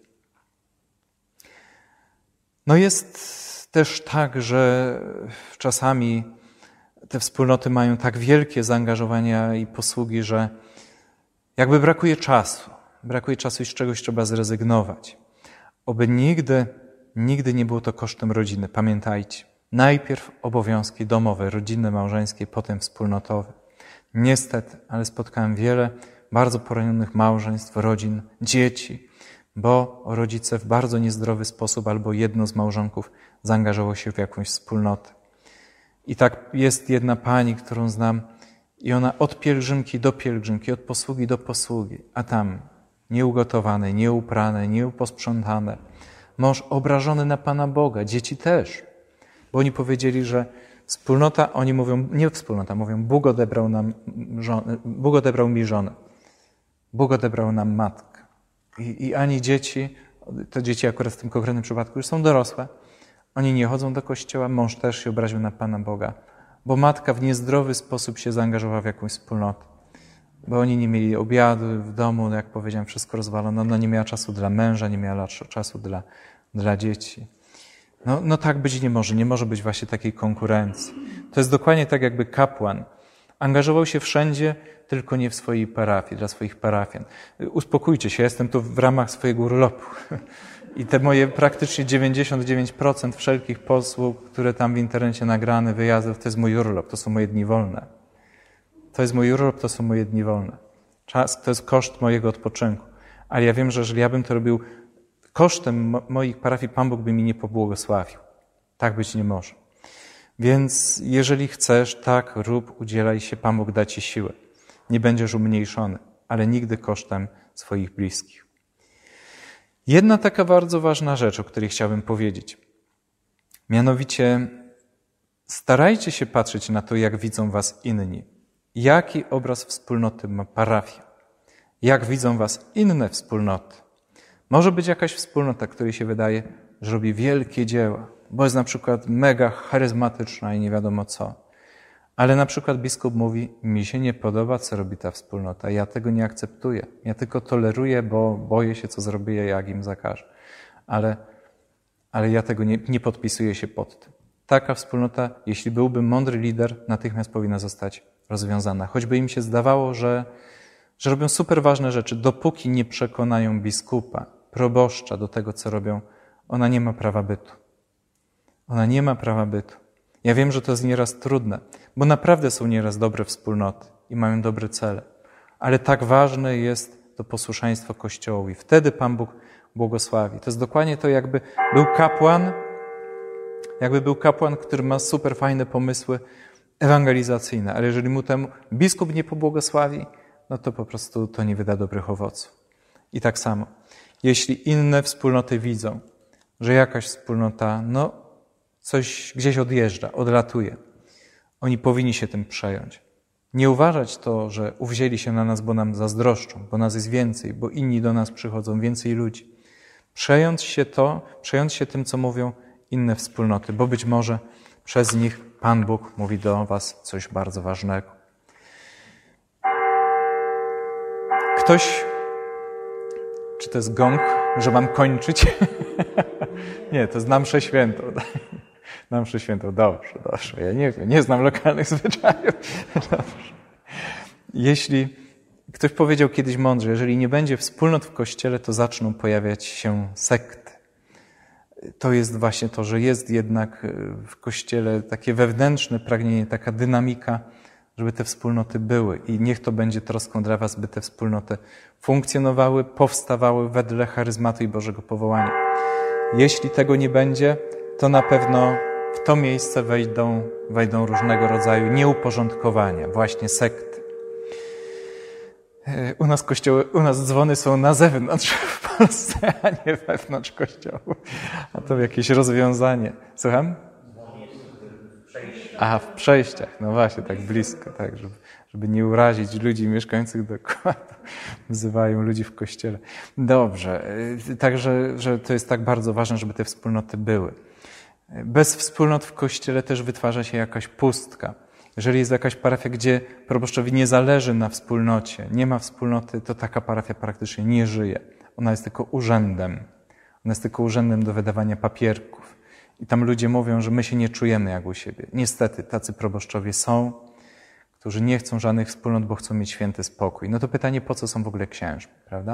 No jest też tak, że czasami te wspólnoty mają tak wielkie zaangażowania i posługi, że jakby brakuje czasu. brakuje czasu i z czegoś trzeba zrezygnować. Oby nigdy, nigdy nie było to kosztem rodziny. Pamiętajcie, najpierw obowiązki domowe, rodzinne, małżeńskie, potem wspólnotowe. Niestety, ale spotkałem wiele bardzo poranionych małżeństw, rodzin, dzieci, bo rodzice w bardzo niezdrowy sposób albo jedno z małżonków zaangażowało się w jakąś wspólnotę. I tak jest jedna pani, którą znam, i ona od pielgrzymki do pielgrzymki, od posługi do posługi, a tam nieugotowane, nieuprane, nieposprzątane. Mąż obrażony na Pana Boga, dzieci też. Bo oni powiedzieli, że wspólnota, oni mówią, nie wspólnota, mówią, Bóg odebrał nam żonę, Bóg odebrał mi żonę. Bóg odebrał nam matkę. I, I ani dzieci, te dzieci akurat w tym konkretnym przypadku już są dorosłe, oni nie chodzą do kościoła, mąż też się obraził na Pana Boga, bo matka w niezdrowy sposób się zaangażowała w jakąś wspólnotę. Bo oni nie mieli obiadu w domu, jak powiedziałem, wszystko rozwalono. Ona nie miała czasu dla męża, nie miała czasu dla, dla dzieci. No, no tak być nie może, nie może być właśnie takiej konkurencji. To jest dokładnie tak, jakby kapłan angażował się wszędzie, tylko nie w swojej parafii, dla swoich parafian. Uspokójcie się, jestem tu w ramach swojego urlopu. I te moje praktycznie dziewięćdziesiąt dziewięć procent wszelkich posług, które tam w internecie nagrane, wyjazdów, to jest mój urlop, to są moje dni wolne. To jest mój urlop, to są moje dni wolne. Czas to jest koszt mojego odpoczynku. Ale ja wiem, że jeżeli ja bym to robił kosztem mo- moich parafii, Pan Bóg by mi nie pobłogosławił. Tak być nie może. Więc jeżeli chcesz, tak rób, udzielaj się, Pan Bóg da ci siłę. Nie będziesz umniejszony, ale nigdy kosztem swoich bliskich. Jedna taka bardzo ważna rzecz, o której chciałbym powiedzieć. Mianowicie starajcie się patrzeć na to, jak widzą was inni. Jaki obraz wspólnoty ma parafia? Jak widzą was inne wspólnoty? Może być jakaś wspólnota, której się wydaje, że robi wielkie dzieła, bo jest na przykład mega charyzmatyczna i nie wiadomo co. Ale na przykład biskup mówi, mi się nie podoba, co robi ta wspólnota. Ja tego nie akceptuję. Ja tylko toleruję, bo boję się, co zrobię, jak im zakażę. Ale, ale ja tego nie, nie podpisuję się pod tym. Taka wspólnota, jeśli byłby mądry lider, natychmiast powinna zostać rozwiązana. Choćby im się zdawało, że, że robią super ważne rzeczy, dopóki nie przekonają biskupa, proboszcza do tego, co robią, ona nie ma prawa bytu. Ona nie ma prawa bytu. Ja wiem, że to jest nieraz trudne, bo naprawdę są nieraz dobre wspólnoty i mają dobre cele. Ale tak ważne jest to posłuszeństwo Kościołowi. Wtedy Pan Bóg błogosławi. To jest dokładnie to, jakby był kapłan, jakby był kapłan, który ma super fajne pomysły ewangelizacyjne, ale jeżeli mu temu biskup nie pobłogosławi, no to po prostu to nie wyda dobrych owoców. I tak samo, jeśli inne wspólnoty widzą, że jakaś wspólnota, no coś gdzieś odjeżdża, odlatuje, oni powinni się tym przejąć. Nie uważać to, że uwzięli się na nas, bo nam zazdroszczą, bo nas jest więcej, bo inni do nas przychodzą, więcej ludzi. Przejąć się to, przejąć się tym, co mówią inne wspólnoty, bo być może przez nich Pan Bóg mówi do was coś bardzo ważnego. Ktoś, czy to jest gong, że mam kończyć? Nie, to jest na mszę świętą. Na mszę świętą, dobrze, dobrze. Ja nie wiem, nie znam lokalnych zwyczajów. Dobrze. Jeśli ktoś powiedział kiedyś mądrze, jeżeli nie będzie wspólnot w Kościele, to zaczną pojawiać się sekty. To jest właśnie to, że jest jednak w Kościele takie wewnętrzne pragnienie, taka dynamika, żeby te wspólnoty były. I niech to będzie troską dla was, by te wspólnoty funkcjonowały, powstawały wedle charyzmatu i Bożego powołania. Jeśli tego nie będzie, to na pewno w to miejsce wejdą, wejdą różnego rodzaju nieuporządkowania, właśnie sekty. U nas kościoły, u nas dzwony są na zewnątrz w Polsce, a nie wewnątrz kościołu. A to jakieś rozwiązanie. Słucham? Aha, w przejściach. No właśnie, tak blisko, tak, żeby, żeby nie urazić ludzi mieszkających dookoła. Wzywają ludzi w kościele. Dobrze. Także, że to jest tak bardzo ważne, żeby te wspólnoty były. Bez wspólnot w Kościele też wytwarza się jakaś pustka. Jeżeli jest jakaś parafia, gdzie proboszczowi nie zależy na wspólnocie, nie ma wspólnoty, to taka parafia praktycznie nie żyje. Ona jest tylko urzędem. Ona jest tylko urzędem do wydawania papierków. I tam ludzie mówią, że my się nie czujemy jak u siebie. Niestety, tacy proboszczowie są, którzy nie chcą żadnych wspólnot, bo chcą mieć święty spokój. No to pytanie, po co są w ogóle księżmi, prawda?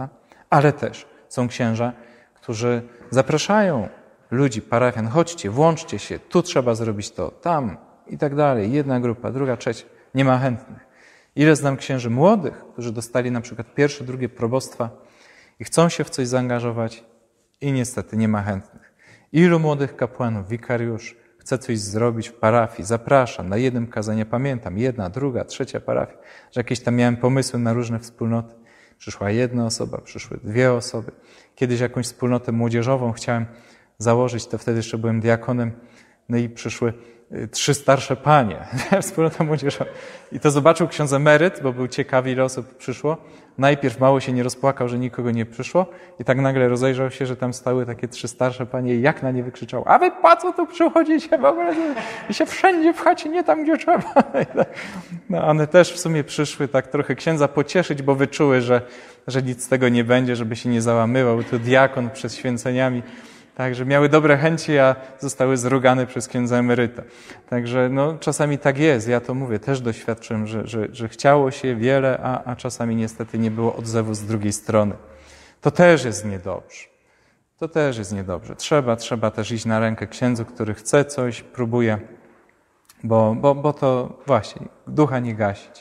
Ale też są księża, którzy zapraszają ludzi, parafian, chodźcie, włączcie się, tu trzeba zrobić to, tam i tak dalej. Jedna grupa, druga, trzecia. Nie ma chętnych. Ile znam księży młodych, którzy dostali na przykład pierwsze, drugie probostwa i chcą się w coś zaangażować i niestety nie ma chętnych. Ilu młodych kapłanów, wikariuszy chce coś zrobić w parafii, zapraszam, na jednym kazaniu, pamiętam, jedna, druga, trzecia parafia, że jakieś tam miałem pomysły na różne wspólnoty. Przyszła jedna osoba, przyszły dwie osoby. Kiedyś jakąś wspólnotę młodzieżową chciałem założyć, to wtedy jeszcze byłem diakonem, no i przyszły trzy starsze panie, wspólnota młodzieżowa. I to zobaczył ksiądz emeryt, bo był ciekawy, ile osób przyszło. Najpierw mało się nie rozpłakał, że nikogo nie przyszło i tak nagle rozejrzał się, że tam stały takie trzy starsze panie i jak na nie wykrzyczał: a wy po co tu przychodzicie w ogóle? I się wszędzie w chacie, nie tam, gdzie trzeba. No one też w sumie przyszły tak trochę księdza pocieszyć, bo wyczuły, że, że nic z tego nie będzie, żeby się nie załamywał. Tu diakon przed święceniami. Także miały dobre chęci, a zostały zrugane przez księdza emeryta. Także no, czasami tak jest, ja to mówię, też doświadczyłem, że, że, że chciało się wiele, a, a czasami niestety nie było odzewu z drugiej strony. To też jest niedobrze. To też jest niedobrze. Trzeba, trzeba też iść na rękę księdzu, który chce coś, próbuje, bo, bo, bo to właśnie, ducha nie gasić.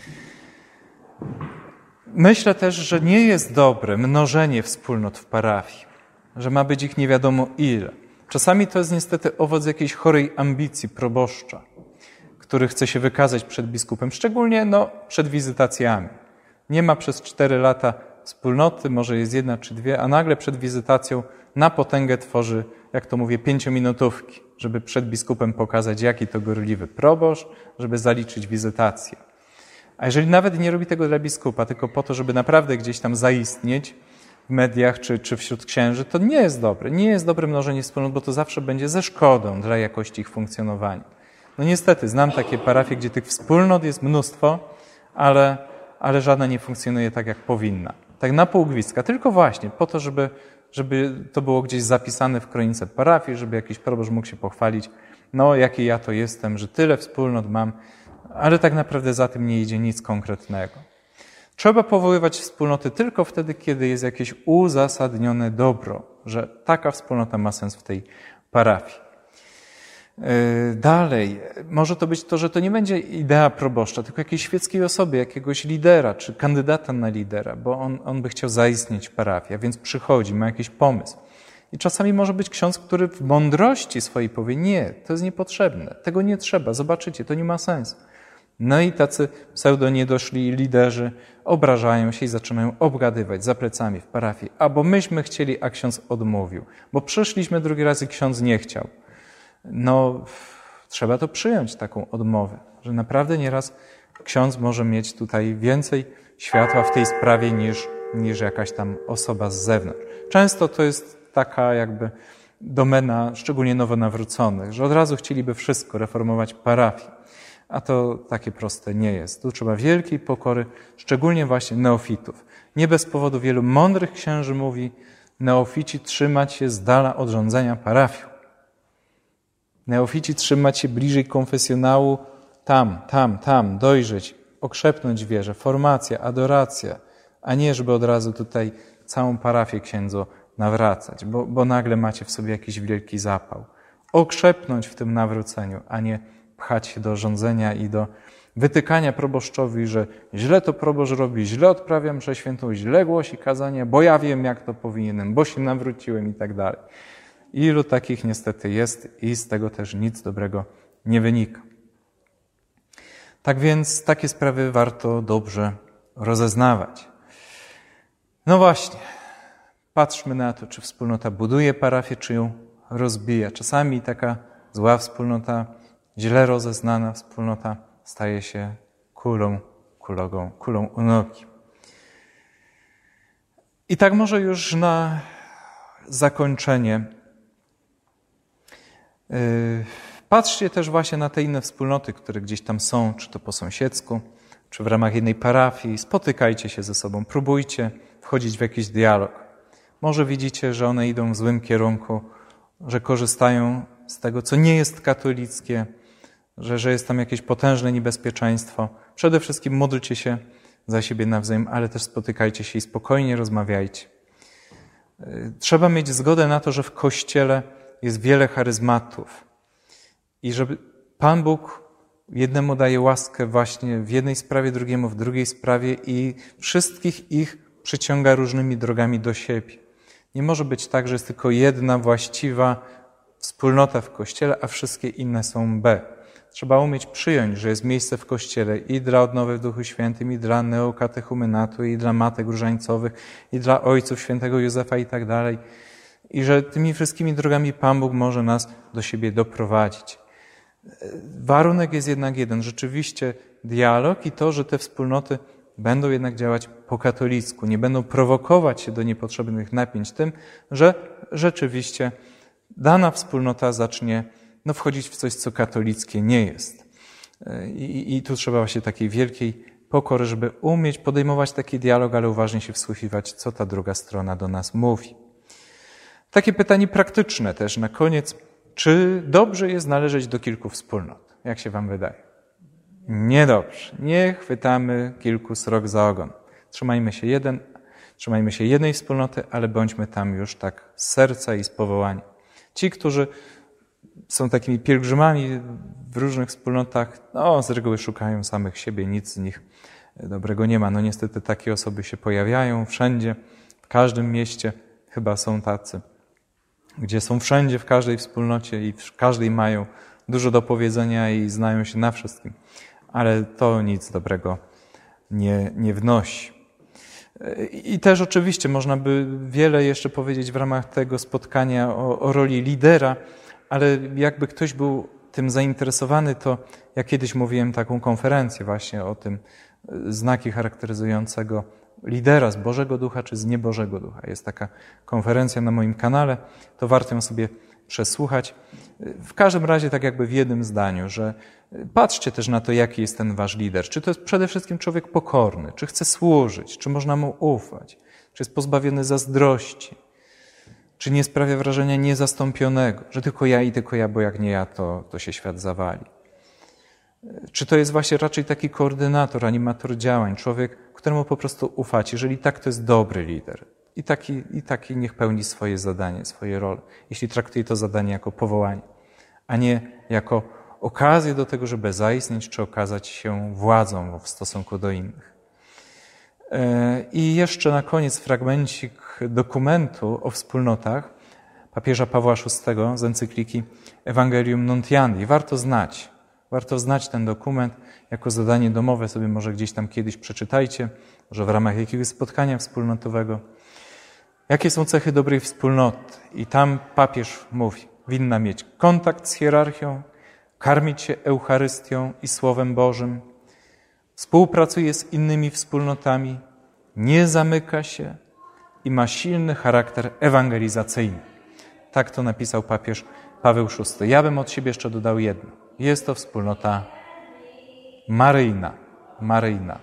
Myślę też, że nie jest dobre mnożenie wspólnot w parafii, że ma być ich nie wiadomo ile. Czasami to jest niestety owoc jakiejś chorej ambicji proboszcza, który chce się wykazać przed biskupem, szczególnie no, przed wizytacjami. Nie ma przez cztery lata wspólnoty, może jest jedna czy dwie, a nagle przed wizytacją na potęgę tworzy, jak to mówię, pięciominutówki, żeby przed biskupem pokazać, jaki to gorliwy proboszcz, żeby zaliczyć wizytację. A jeżeli nawet nie robi tego dla biskupa, tylko po to, żeby naprawdę gdzieś tam zaistnieć, w mediach czy, czy wśród księży, to nie jest dobre. Nie jest dobre mnożenie wspólnot, bo to zawsze będzie ze szkodą dla jakości ich funkcjonowania. No niestety, znam takie parafie, gdzie tych wspólnot jest mnóstwo, ale, ale żadna nie funkcjonuje tak, jak powinna. Tak na pół gwizdka, tylko właśnie po to, żeby, żeby to było gdzieś zapisane w kronice parafii, żeby jakiś proboszcz mógł się pochwalić, no jaki ja to jestem, że tyle wspólnot mam, ale tak naprawdę za tym nie idzie nic konkretnego. Trzeba powoływać wspólnoty tylko wtedy, kiedy jest jakieś uzasadnione dobro, że taka wspólnota ma sens w tej parafii. Dalej, może to być to, że to nie będzie idea proboszcza, tylko jakiejś świeckiej osoby, jakiegoś lidera czy kandydata na lidera, bo on, on by chciał zaistnieć w parafii, a więc przychodzi, ma jakiś pomysł. I czasami może być ksiądz, który w mądrości swojej powie: nie, to jest niepotrzebne, tego nie trzeba, zobaczycie, to nie ma sensu. No i tacy pseudo-niedoszli liderzy obrażają się i zaczynają obgadywać za plecami w parafii. A bo myśmy chcieli, a ksiądz odmówił. Bo przyszliśmy drugi raz i ksiądz nie chciał. No, trzeba to przyjąć, taką odmowę. Że naprawdę nieraz ksiądz może mieć tutaj więcej światła w tej sprawie niż, niż jakaś tam osoba z zewnątrz. Często to jest taka jakby domena, szczególnie nowonawróconych, że od razu chcieliby wszystko, reformować parafię. A to takie proste nie jest. Tu trzeba wielkiej pokory, szczególnie właśnie neofitów. Nie bez powodu wielu mądrych księży mówi: neofici trzymać się z dala od rządzenia parafią. Neofici trzymać się bliżej konfesjonału, tam, tam, tam, dojrzeć, okrzepnąć wierę, formacja, adoracja, a nie żeby od razu tutaj całą parafię księdzu nawracać, bo, bo nagle macie w sobie jakiś wielki zapał. Okrzepnąć w tym nawróceniu, a nie pchać się do rządzenia i do wytykania proboszczowi, że źle to proboszcz robi, źle odprawiam mszę świętą, źle głosi kazania, bo ja wiem, jak to powinienem, bo się nawróciłem i tak dalej. Ilu takich niestety jest i z tego też nic dobrego nie wynika. Tak więc takie sprawy warto dobrze rozeznawać. No właśnie, patrzmy na to, czy wspólnota buduje parafię, czy ją rozbija. Czasami taka zła wspólnota, źle rozeznana wspólnota staje się kulą, kulogą, kulą u nogi. I tak może już na zakończenie. Patrzcie też właśnie na te inne wspólnoty, które gdzieś tam są, czy to po sąsiedzku, czy w ramach jednej parafii. Spotykajcie się ze sobą, próbujcie wchodzić w jakiś dialog. Może widzicie, że one idą w złym kierunku, że korzystają z tego, co nie jest katolickie, że, że jest tam jakieś potężne niebezpieczeństwo. Przede wszystkim módlcie się za siebie nawzajem, ale też spotykajcie się i spokojnie rozmawiajcie. Trzeba mieć zgodę na to, że w Kościele jest wiele charyzmatów i żeby Pan Bóg jednemu daje łaskę właśnie w jednej sprawie, drugiemu w drugiej sprawie i wszystkich ich przyciąga różnymi drogami do siebie. Nie może być tak, że jest tylko jedna właściwa wspólnota w Kościele, a wszystkie inne są B. Trzeba umieć przyjąć, że jest miejsce w Kościele i dla odnowy w Duchu Świętym, i dla neokatechumenatu, i dla matek różańcowych, i dla ojców świętego Józefa i tak dalej. I że tymi wszystkimi drogami Pan Bóg może nas do siebie doprowadzić. Warunek jest jednak jeden. Rzeczywiście dialog i to, że te wspólnoty będą jednak działać po katolicku. Nie będą prowokować się do niepotrzebnych napięć tym, że rzeczywiście dana wspólnota zacznie no, wchodzić w coś, co katolickie nie jest. I, I tu trzeba właśnie takiej wielkiej pokory, żeby umieć podejmować taki dialog, ale uważnie się wsłuchiwać, co ta druga strona do nas mówi. Takie pytanie praktyczne też na koniec. Czy dobrze jest należeć do kilku wspólnot? Jak się wam wydaje? Niedobrze. Nie chwytamy kilku srok za ogon. Trzymajmy się jeden, trzymajmy się jednej wspólnoty, ale bądźmy tam już tak z serca i z powołania. Ci, którzy są takimi pielgrzymami w różnych wspólnotach, no z reguły szukają samych siebie, nic z nich dobrego nie ma. No niestety takie osoby się pojawiają wszędzie, w każdym mieście chyba są tacy, gdzie są wszędzie, w każdej wspólnocie i w każdej mają dużo do powiedzenia i znają się na wszystkim. Ale to nic dobrego nie, nie wnosi. I też oczywiście można by wiele jeszcze powiedzieć w ramach tego spotkania o, o roli lidera, ale jakby ktoś był tym zainteresowany, to ja kiedyś mówiłem taką konferencję właśnie o tym znaki charakteryzującego lidera z Bożego Ducha czy z niebożego Ducha. Jest taka konferencja na moim kanale, to warto ją sobie przesłuchać. W każdym razie tak jakby w jednym zdaniu, że patrzcie też na to, jaki jest ten wasz lider. Czy to jest przede wszystkim człowiek pokorny, czy chce służyć, czy można mu ufać, czy jest pozbawiony zazdrości, czy nie sprawia wrażenia niezastąpionego, że tylko ja i tylko ja, bo jak nie ja, to, to się świat zawali. Czy to jest właśnie raczej taki koordynator, animator działań, człowiek, któremu po prostu ufacie. Jeżeli tak, to jest dobry lider. I taki, i taki niech pełni swoje zadanie, swoje role. Jeśli traktuje to zadanie jako powołanie, a nie jako okazję do tego, żeby zaistnieć, czy okazać się władzą w stosunku do innych. I jeszcze na koniec fragmencik dokumentu o wspólnotach papieża Pawła szóstego z encykliki Evangelium Nuntiandi. Warto znać, warto znać ten dokument jako zadanie domowe, sobie może gdzieś tam kiedyś przeczytajcie, może w ramach jakiegoś spotkania wspólnotowego. Jakie są cechy dobrej wspólnoty? I tam papież mówi, winna mieć kontakt z hierarchią, karmić się Eucharystią i Słowem Bożym, współpracuje z innymi wspólnotami, nie zamyka się i ma silny charakter ewangelizacyjny. Tak to napisał papież Paweł szósty. Ja bym od siebie jeszcze dodał jedno. Jest to wspólnota maryjna. Maryjna.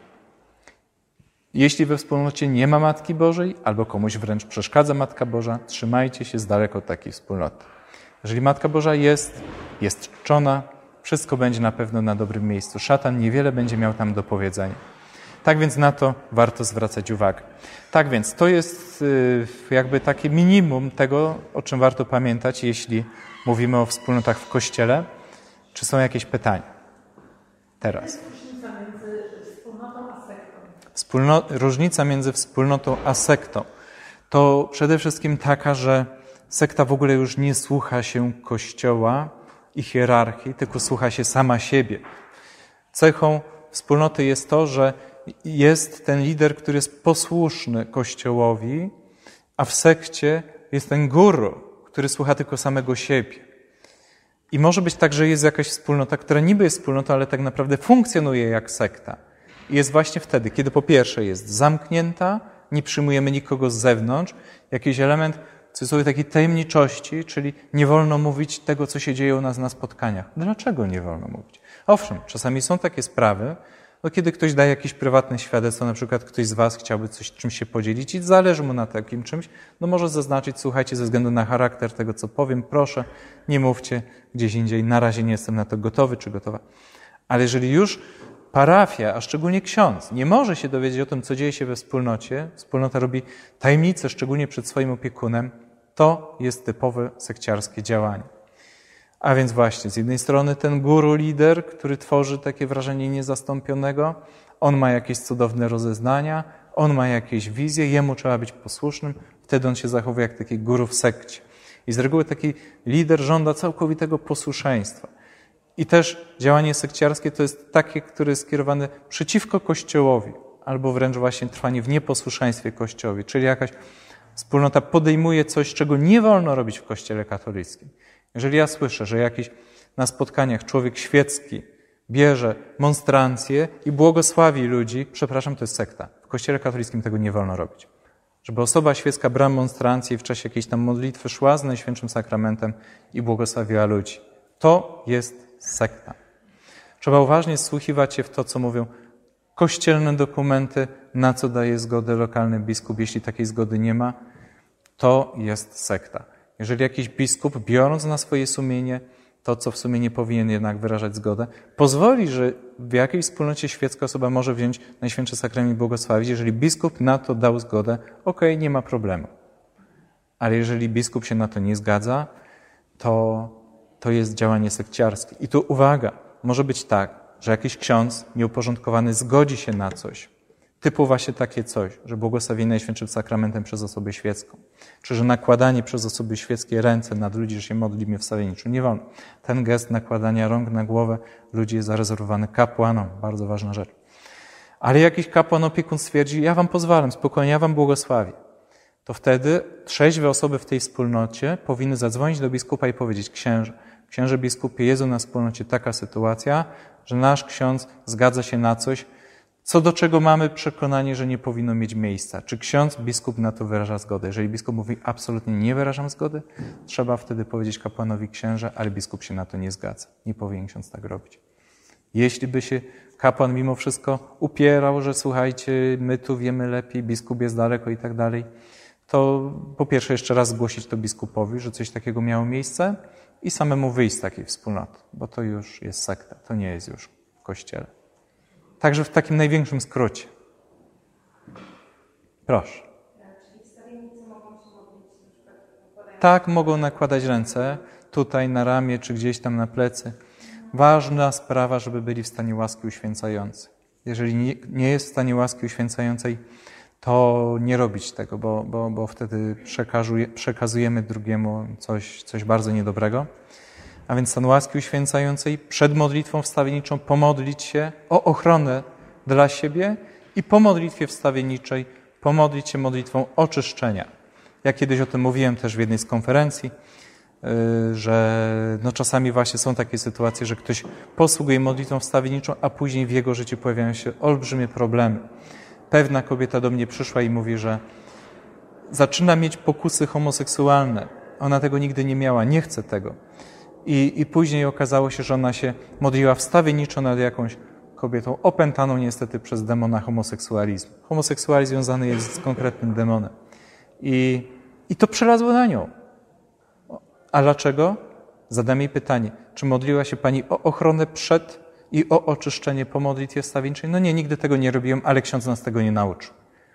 Jeśli we wspólnocie nie ma Matki Bożej, albo komuś wręcz przeszkadza Matka Boża, trzymajcie się z daleka od takiej wspólnoty. Jeżeli Matka Boża jest, jest czczona, wszystko będzie na pewno na dobrym miejscu. Szatan niewiele będzie miał tam do powiedzenia. Tak więc na to warto zwracać uwagę. Tak więc to jest jakby takie minimum tego, o czym warto pamiętać, jeśli mówimy o wspólnotach w Kościele. Czy są jakieś pytania? Teraz. Różnica między wspólnotą a sektą. Wspólno, różnica między wspólnotą a sektą to przede wszystkim taka, że sekta w ogóle już nie słucha się Kościoła i hierarchii, tylko słucha się sama siebie. Cechą wspólnoty jest to, że jest ten lider, który jest posłuszny Kościołowi, a w sekcie jest ten guru, który słucha tylko samego siebie. I może być tak, że jest jakaś wspólnota, która niby jest wspólnotą, ale tak naprawdę funkcjonuje jak sekta. I jest właśnie wtedy, kiedy po pierwsze jest zamknięta, nie przyjmujemy nikogo z zewnątrz, jakiś element w cudzysłowie takiej tajemniczości, czyli nie wolno mówić tego, co się dzieje u nas na spotkaniach. Dlaczego nie wolno mówić? Owszem, czasami są takie sprawy, no kiedy ktoś daje jakieś prywatne świadectwo, na przykład ktoś z was chciałby coś czymś się podzielić i zależy mu na takim czymś, no może zaznaczyć, słuchajcie, ze względu na charakter tego, co powiem, proszę, nie mówcie gdzieś indziej, na razie nie jestem na to gotowy czy gotowa. Ale jeżeli już parafia, a szczególnie ksiądz, nie może się dowiedzieć o tym, co dzieje się we wspólnocie, wspólnota robi tajemnicę, szczególnie przed swoim opiekunem, to jest typowe sekciarskie działanie. A więc właśnie, z jednej strony ten guru, lider, który tworzy takie wrażenie niezastąpionego, on ma jakieś cudowne rozeznania, on ma jakieś wizje, jemu trzeba być posłusznym, wtedy on się zachowuje jak taki guru w sekcie. I z reguły taki lider żąda całkowitego posłuszeństwa. I też działanie sekciarskie to jest takie, które jest skierowane przeciwko Kościołowi, albo wręcz właśnie trwanie w nieposłuszeństwie Kościołowi, czyli jakaś wspólnota podejmuje coś, czego nie wolno robić w Kościele katolickim. Jeżeli ja słyszę, że jakiś na spotkaniach człowiek świecki bierze monstrancję i błogosławi ludzi, przepraszam, to jest sekta. W Kościele katolickim tego nie wolno robić. Żeby osoba świecka brała monstrancję i w czasie jakiejś tam modlitwy szła z Najświętszym Sakramentem i błogosławiła ludzi. To jest sekta. Trzeba uważnie wsłuchiwać się w to, co mówią kościelne dokumenty, na co daje zgodę lokalny biskup. Jeśli takiej zgody nie ma, to jest sekta. Jeżeli jakiś biskup, biorąc na swoje sumienie to, co w sumie nie powinien jednak wyrażać zgodę, pozwoli, że w jakiejś wspólnocie świecka osoba może wziąć Najświętszy Sakrament i błogosławić. Jeżeli biskup na to dał zgodę, okej, nie ma problemu. Ale jeżeli biskup się na to nie zgadza, to, to jest działanie sekciarskie. I tu uwaga, może być tak, że jakiś ksiądz nieuporządkowany zgodzi się na coś, typu właśnie takie coś, że błogosławienie Najświętszym Sakramentem przez osobę świecką, czy że nakładanie przez osoby świeckie ręce nad ludzi, że się modlimy w wstawienniczu. Nie wolno. Ten gest nakładania rąk na głowę ludzi jest zarezerwowany kapłanom. Bardzo ważna rzecz. Ale jakiś kapłan opiekun stwierdzi, ja wam pozwalam, spokojnie, ja wam błogosławię. To wtedy trzeźwe osoby w tej wspólnocie powinny zadzwonić do biskupa i powiedzieć, księże, księże biskupie, jest u nas w wspólnocie taka sytuacja, że nasz ksiądz zgadza się na coś, co do czego mamy przekonanie, że nie powinno mieć miejsca. Czy ksiądz, biskup na to wyraża zgodę? Jeżeli biskup mówi, absolutnie nie wyrażam zgody, trzeba wtedy powiedzieć kapłanowi, księże, ale biskup się na to nie zgadza. Nie powinien ksiądz tak robić. Jeśli by się kapłan mimo wszystko upierał, że słuchajcie, my tu wiemy lepiej, biskup jest daleko i tak dalej, to po pierwsze jeszcze raz zgłosić to biskupowi, że coś takiego miało miejsce i samemu wyjść z takiej wspólnoty, bo to już jest sekta, to nie jest już w Kościele. Także w takim największym skrócie. Proszę. Czyli wstawiennicy mogą się modlić na przykład? Tak, mogą nakładać ręce tutaj na ramię, czy gdzieś tam na plecy. Ważna sprawa, żeby byli w stanie łaski uświęcającej. Jeżeli nie, nie jest w stanie łaski uświęcającej, to nie robić tego, bo, bo, bo wtedy przekazujemy drugiemu coś, coś bardzo niedobrego. A więc stan łaski uświęcającej przed modlitwą wstawienniczą pomodlić się o ochronę dla siebie i po modlitwie wstawienniczej pomodlić się modlitwą oczyszczenia. Ja kiedyś o tym mówiłem też w jednej z konferencji, że no czasami właśnie są takie sytuacje, że ktoś posługuje modlitwą wstawienniczą, a później w jego życiu pojawiają się olbrzymie problemy. Pewna kobieta do mnie przyszła i mówi, że zaczyna mieć pokusy homoseksualne. Ona tego nigdy nie miała, nie chce tego. I, I później okazało się, że ona się modliła wstawienniczo nad jakąś kobietą opętaną niestety przez demona homoseksualizmu. Homoseksualizm związany jest z konkretnym demonem. I, i to przelazło na nią. A dlaczego? Zadam jej pytanie, czy modliła się Pani o ochronę przed i o oczyszczenie po modlitwie wstawienniczej? No nie, nigdy tego nie robiłem, ale ksiądz nas tego nie nauczył.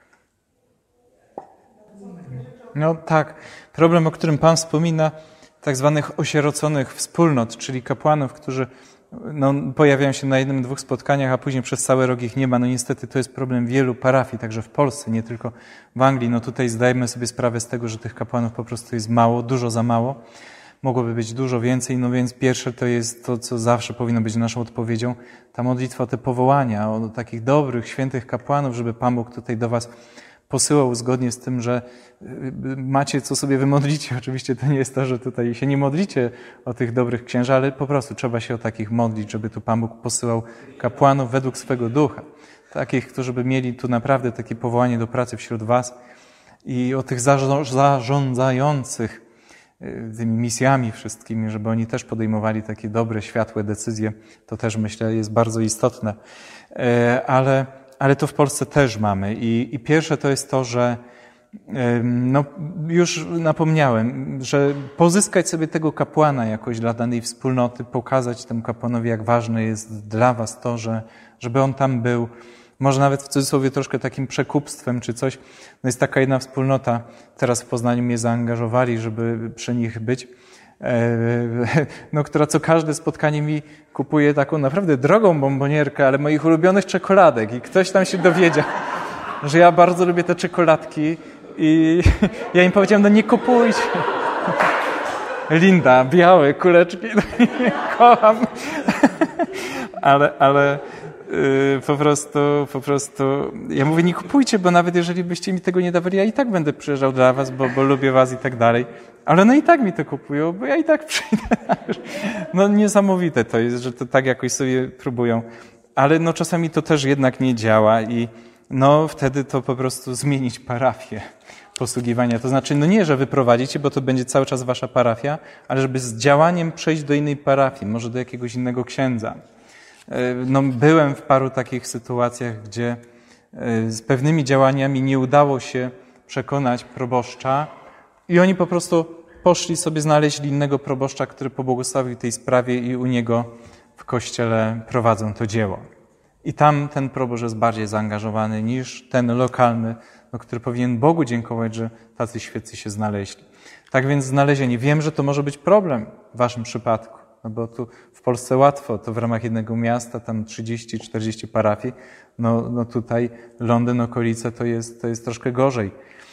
No tak, problem, o którym Pan wspomina, tak zwanych osieroconych wspólnot, czyli kapłanów, którzy no, pojawiają się na jednym, dwóch spotkaniach, a później przez cały rok ich nie ma. No niestety to jest problem wielu parafii, także w Polsce, nie tylko w Anglii. No tutaj zdajemy sobie sprawę z tego, że tych kapłanów po prostu jest mało, dużo za mało. Mogłoby być dużo więcej, no więc pierwsze to jest to, co zawsze powinno być naszą odpowiedzią, ta modlitwa o te powołania, o takich dobrych, świętych kapłanów, żeby Pan Bóg tutaj do was posyłał zgodnie z tym, że macie co sobie wymodlicie. Oczywiście to nie jest to, że tutaj się nie modlicie o tych dobrych księży, ale po prostu trzeba się o takich modlić, żeby tu Pan Bóg posyłał kapłanów według swego ducha. Takich, którzy by mieli tu naprawdę takie powołanie do pracy wśród was i o tych zarządzających tymi misjami wszystkimi, żeby oni też podejmowali takie dobre, światłe decyzje. To też myślę jest bardzo istotne. Ale, ale to w Polsce też mamy. I, i pierwsze to jest to, że No, już napomniałem, że pozyskać sobie tego kapłana jakoś dla danej wspólnoty, pokazać temu kapłanowi, jak ważne jest dla was to, że, żeby on tam był. Może nawet w cudzysłowie troszkę takim przekupstwem czy coś. No jest taka jedna wspólnota, teraz w Poznaniu mnie zaangażowali, żeby przy nich być, no, która co każde spotkanie mi kupuje taką naprawdę drogą bombonierkę, ale moich ulubionych czekoladek i ktoś tam się dowiedział, że ja bardzo lubię te czekoladki i ja im powiedziałem, no nie kupujcie. Linda, białe kuleczki, kocham. Ale, ale yy, po prostu, po prostu, ja mówię, nie kupujcie, bo nawet jeżeli byście mi tego nie dawali, ja i tak będę przyjeżdżał dla was, bo, bo lubię was i tak dalej. Ale no i tak mi to kupują, bo ja i tak przyjdę. No niesamowite to jest, że to tak jakoś sobie próbują. Ale no czasami to też jednak nie działa i no wtedy to po prostu zmienić parafię posługiwania. To znaczy, no nie, że wyprowadzicie, bo to będzie cały czas wasza parafia, ale żeby z działaniem przejść do innej parafii, może do jakiegoś innego księdza. No byłem w paru takich sytuacjach, gdzie z pewnymi działaniami nie udało się przekonać proboszcza i oni po prostu poszli sobie, znaleźli innego proboszcza, który pobłogosławił tej sprawie i u niego w kościele prowadzą to dzieło. I tam ten proboszcz jest bardziej zaangażowany niż ten lokalny, no, który powinien Bogu dziękować, że tacy świeccy się znaleźli. Tak więc znalezienie. Wiem, że to może być problem w waszym przypadku, no bo tu w Polsce łatwo, to w ramach jednego miasta, tam trzydzieści czterdzieści parafii, no, no tutaj Londyn, okolice to jest, to jest troszkę gorzej.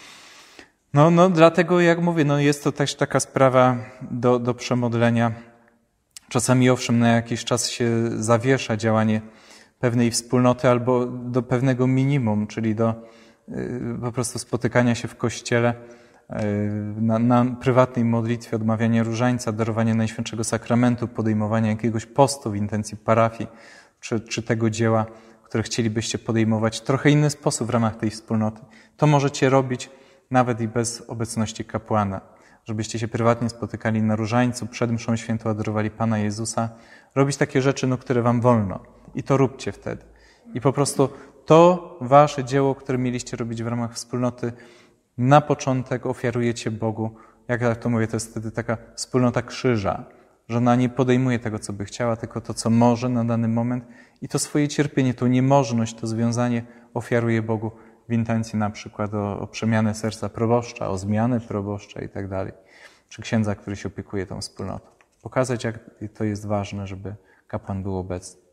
No, no dlatego, jak mówię, no jest to też taka sprawa do, do przemodlenia. Czasami owszem, na jakiś czas się zawiesza działanie pewnej wspólnoty albo do pewnego minimum, czyli do y, po prostu spotykania się w kościele, y, na, na prywatnej modlitwie, odmawiania różańca, darowania Najświętszego Sakramentu, podejmowania jakiegoś postu w intencji parafii, czy, czy tego dzieła, które chcielibyście podejmować w trochę inny sposób w ramach tej wspólnoty. To możecie robić nawet i bez obecności kapłana. Żebyście się prywatnie spotykali na różańcu, przed mszą świętą adorowali Pana Jezusa. Robić takie rzeczy, no, które wam wolno. I to róbcie wtedy. I po prostu to wasze dzieło, które mieliście robić w ramach wspólnoty, na początek ofiarujecie Bogu. Jak ja to mówię, to jest wtedy taka wspólnota krzyża, że ona nie podejmuje tego, co by chciała, tylko to, co może na dany moment. I to swoje cierpienie, tą niemożność, to związanie ofiaruje Bogu w intencji na przykład o, o przemianę serca proboszcza, o zmianę proboszcza i tak dalej. Czy księdza, który się opiekuje tą wspólnotą. Pokazać, jak to jest ważne, żeby kapłan był obecny.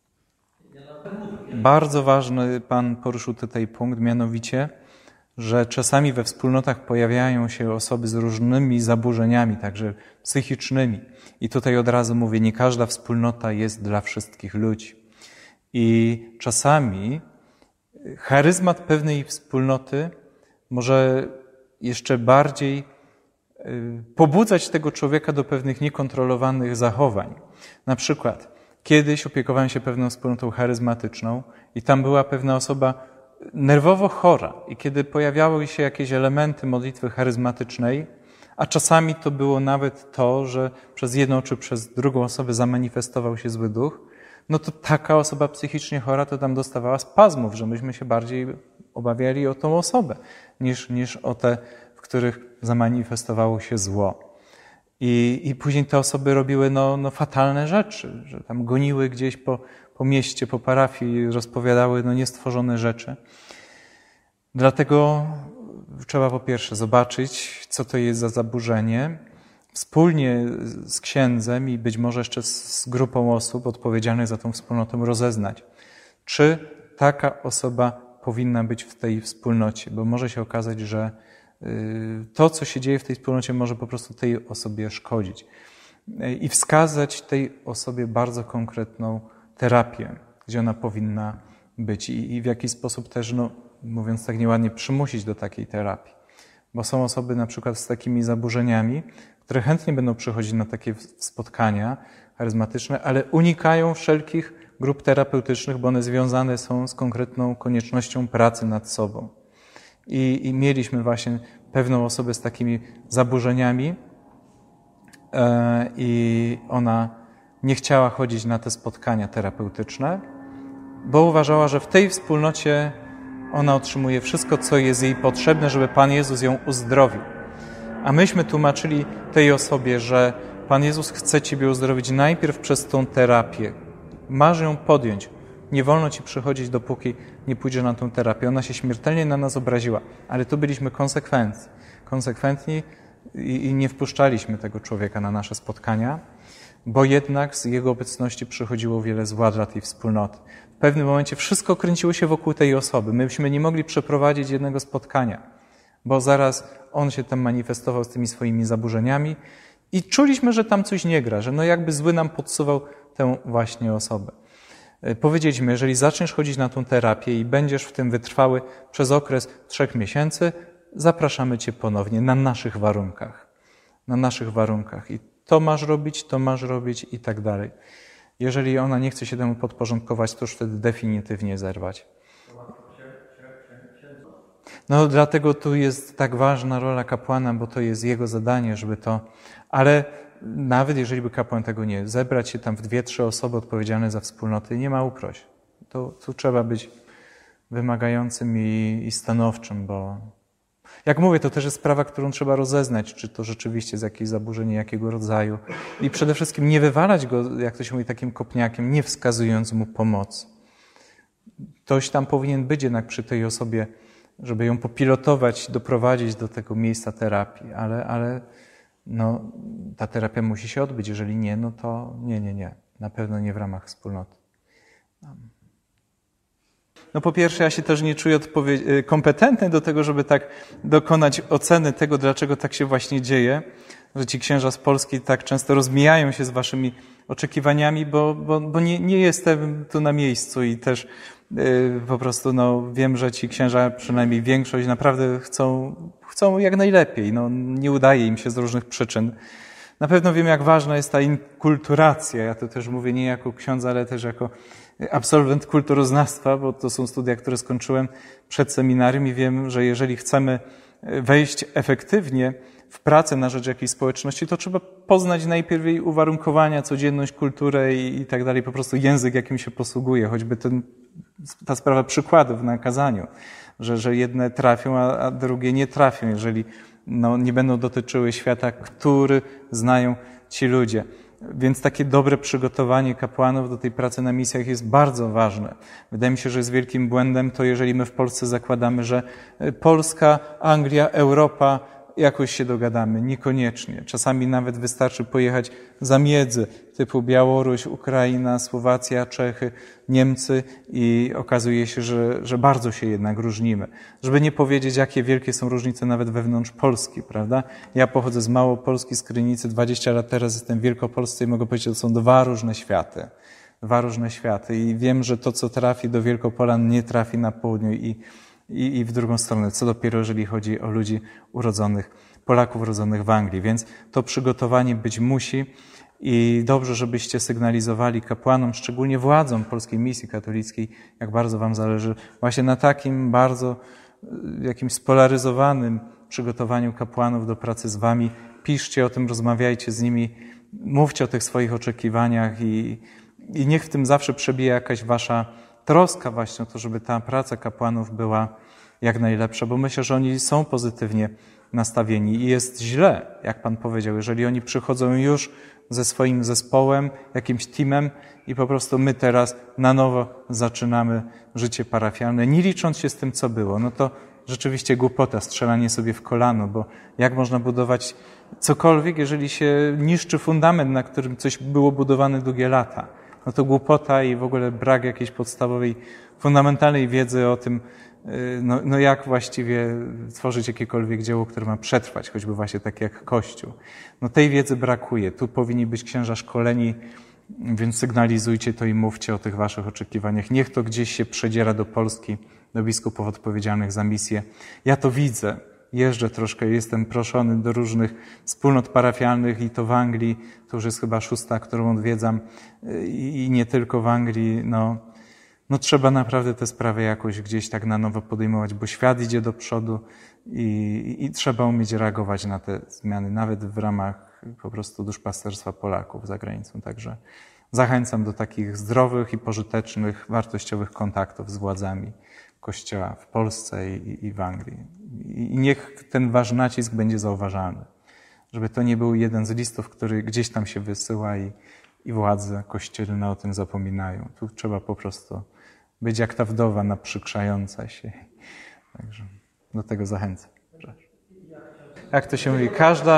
Bardzo ważny Pan poruszył tutaj punkt, mianowicie, że czasami we wspólnotach pojawiają się osoby z różnymi zaburzeniami, także psychicznymi. I tutaj od razu mówię, nie każda wspólnota jest dla wszystkich ludzi. I czasami charyzmat pewnej wspólnoty może jeszcze bardziej pobudzać tego człowieka do pewnych niekontrolowanych zachowań. Na przykład kiedyś opiekowałem się pewną wspólnotą charyzmatyczną i tam była pewna osoba nerwowo chora i kiedy pojawiały się jakieś elementy modlitwy charyzmatycznej, a czasami to było nawet to, że przez jedną czy przez drugą osobę zamanifestował się zły duch, no to taka osoba psychicznie chora to tam dostawała spazmów, że myśmy się bardziej obawiali o tą osobę niż, niż o te, w których zamanifestowało się zło. I, i później te osoby robiły no, no fatalne rzeczy, że tam goniły gdzieś po, po mieście, po parafii, rozpowiadały no niestworzone rzeczy. Dlatego trzeba po pierwsze zobaczyć, co to jest za zaburzenie, wspólnie z księdzem i być może jeszcze z grupą osób odpowiedzialnych za tą wspólnotą rozeznać, czy taka osoba powinna być w tej wspólnocie, bo może się okazać, że to, co się dzieje w tej wspólnocie, może po prostu tej osobie szkodzić. I wskazać tej osobie bardzo konkretną terapię, gdzie ona powinna być i, i w jaki sposób też, no, mówiąc tak nieładnie, przymusić do takiej terapii. Bo są osoby na przykład z takimi zaburzeniami, które chętnie będą przychodzić na takie spotkania charyzmatyczne, ale unikają wszelkich grup terapeutycznych, bo one związane są z konkretną koniecznością pracy nad sobą. I, i mieliśmy właśnie pewną osobę z takimi zaburzeniami e, i ona nie chciała chodzić na te spotkania terapeutyczne, bo uważała, że w tej wspólnocie Ona otrzymuje wszystko, co jest jej potrzebne, żeby Pan Jezus ją uzdrowił. A myśmy tłumaczyli tej osobie, że Pan Jezus chce Ciebie uzdrowić najpierw przez tą terapię. Masz ją podjąć. Nie wolno Ci przychodzić, dopóki nie pójdziesz na tą terapię. Ona się śmiertelnie na nas obraziła, ale tu byliśmy konsekwentni. Konsekwentni i, i nie wpuszczaliśmy tego człowieka na nasze spotkania, bo jednak z jego obecności przychodziło wiele zła dla tej wspólnoty. W pewnym momencie wszystko kręciło się wokół tej osoby. Myśmy nie mogli przeprowadzić jednego spotkania, bo zaraz on się tam manifestował z tymi swoimi zaburzeniami i czuliśmy, że tam coś nie gra, że no jakby zły nam podsuwał tę właśnie osobę. Powiedzieliśmy, jeżeli zaczniesz chodzić na tą terapię i będziesz w tym wytrwały przez okres trzech miesięcy, zapraszamy Cię ponownie na naszych warunkach. Na naszych warunkach. I to masz robić, to masz robić i tak dalej. Jeżeli ona nie chce się temu podporządkować, to już wtedy definitywnie zerwać. No dlatego tu jest tak ważna rola kapłana, bo to jest jego zadanie, żeby to... Ale nawet jeżeli by kapłan tego nie... Zebrać się tam w dwie, trzy osoby odpowiedzialne za wspólnoty, nie ma uproś. To, tu trzeba być wymagającym i, i stanowczym, bo... Jak mówię, to też jest sprawa, którą trzeba rozeznać, czy to rzeczywiście jest jakieś zaburzenie, jakiego rodzaju. I przede wszystkim nie wywalać go, jak to się mówi, takim kopniakiem, nie wskazując mu pomocy. Ktoś tam powinien być jednak przy tej osobie, żeby ją popilotować, doprowadzić do tego miejsca terapii, ale, ale no, ta terapia musi się odbyć. Jeżeli nie, no to nie, nie, nie. Na pewno nie w ramach wspólnoty. No po pierwsze, ja się też nie czuję odpowie- kompetentny do tego, żeby tak dokonać oceny tego, dlaczego tak się właśnie dzieje, że ci księża z Polski tak często rozmijają się z waszymi oczekiwaniami, bo, bo, bo nie, nie jestem tu na miejscu i też yy, po prostu no, wiem, że ci księża, przynajmniej większość, naprawdę chcą, chcą jak najlepiej. No, nie udaje im się z różnych przyczyn. Na pewno wiem, jak ważna jest ta inkulturacja. Ja to też mówię nie jako ksiądz, ale też jako absolwent kulturoznawstwa, bo to są studia, które skończyłem przed seminarium i wiem, że jeżeli chcemy wejść efektywnie w pracę na rzecz jakiejś społeczności, to trzeba poznać najpierw jej uwarunkowania, codzienność, kulturę i, i tak dalej, po prostu język, jakim się posługuje, choćby ten, ta sprawa przykładów na kazaniu, że, że jedne trafią, a, a drugie nie trafią, jeżeli no, nie będą dotyczyły świata, który znają ci ludzie. Więc takie dobre przygotowanie kapłanów do tej pracy na misjach jest bardzo ważne. Wydaje mi się, że jest wielkim błędem to, jeżeli my w Polsce zakładamy, że Polska, Anglia, Europa jakoś się dogadamy. Niekoniecznie. Czasami nawet wystarczy pojechać za miedzy, typu Białoruś, Ukraina, Słowacja, Czechy, Niemcy i okazuje się, że, że bardzo się jednak różnimy. Żeby nie powiedzieć, jakie wielkie są różnice nawet wewnątrz Polski, prawda? Ja pochodzę z Małopolski, z Krynicy, dwadzieścia lat teraz jestem w Wielkopolsce i mogę powiedzieć, że to są dwa różne światy. Dwa różne światy i wiem, że to, co trafi do Wielkopolan, nie trafi na południu i I, i w drugą stronę, co dopiero jeżeli chodzi o ludzi urodzonych, Polaków urodzonych w Anglii. Więc to przygotowanie być musi i dobrze, żebyście sygnalizowali kapłanom, szczególnie władzom Polskiej Misji Katolickiej, jak bardzo wam zależy właśnie na takim bardzo jakimś spolaryzowanym przygotowaniu kapłanów do pracy z wami. Piszcie o tym, rozmawiajcie z nimi, mówcie o tych swoich oczekiwaniach i, i niech w tym zawsze przebije jakaś wasza troska właśnie o to, żeby ta praca kapłanów była jak najlepsza, bo myślę, że oni są pozytywnie nastawieni i jest źle, jak Pan powiedział, jeżeli oni przychodzą już ze swoim zespołem, jakimś teamem i po prostu my teraz na nowo zaczynamy życie parafialne, nie licząc się z tym, co było, no to rzeczywiście głupota, strzelanie sobie w kolano, bo jak można budować cokolwiek, jeżeli się niszczy fundament, na którym coś było budowane długie lata. No to głupota i w ogóle brak jakiejś podstawowej, fundamentalnej wiedzy o tym, no, no jak właściwie tworzyć jakiekolwiek dzieło, które ma przetrwać, choćby właśnie tak jak Kościół. No tej wiedzy brakuje. Tu powinni być księża szkoleni, więc sygnalizujcie to i mówcie o tych waszych oczekiwaniach. Niech to gdzieś się przedziera do Polski, do biskupów odpowiedzialnych za misję. Ja to widzę. Jeżdżę troszkę, jestem proszony do różnych wspólnot parafialnych i to w Anglii, to już jest chyba szósta, którą odwiedzam i nie tylko w Anglii. No, no trzeba naprawdę te sprawy jakoś gdzieś tak na nowo podejmować, bo świat idzie do przodu i, i trzeba umieć reagować na te zmiany, nawet w ramach po prostu duszpasterstwa Polaków za granicą. Także zachęcam do takich zdrowych i pożytecznych, wartościowych kontaktów z władzami Kościoła w Polsce i, i w Anglii. I niech ten wasz nacisk będzie zauważalny. Żeby to nie był jeden z listów, który gdzieś tam się wysyła i, i władze kościelne o tym zapominają. Tu trzeba po prostu być jak ta wdowa naprzykrzająca się. Także do tego zachęcam. Jak to się mówi, każda,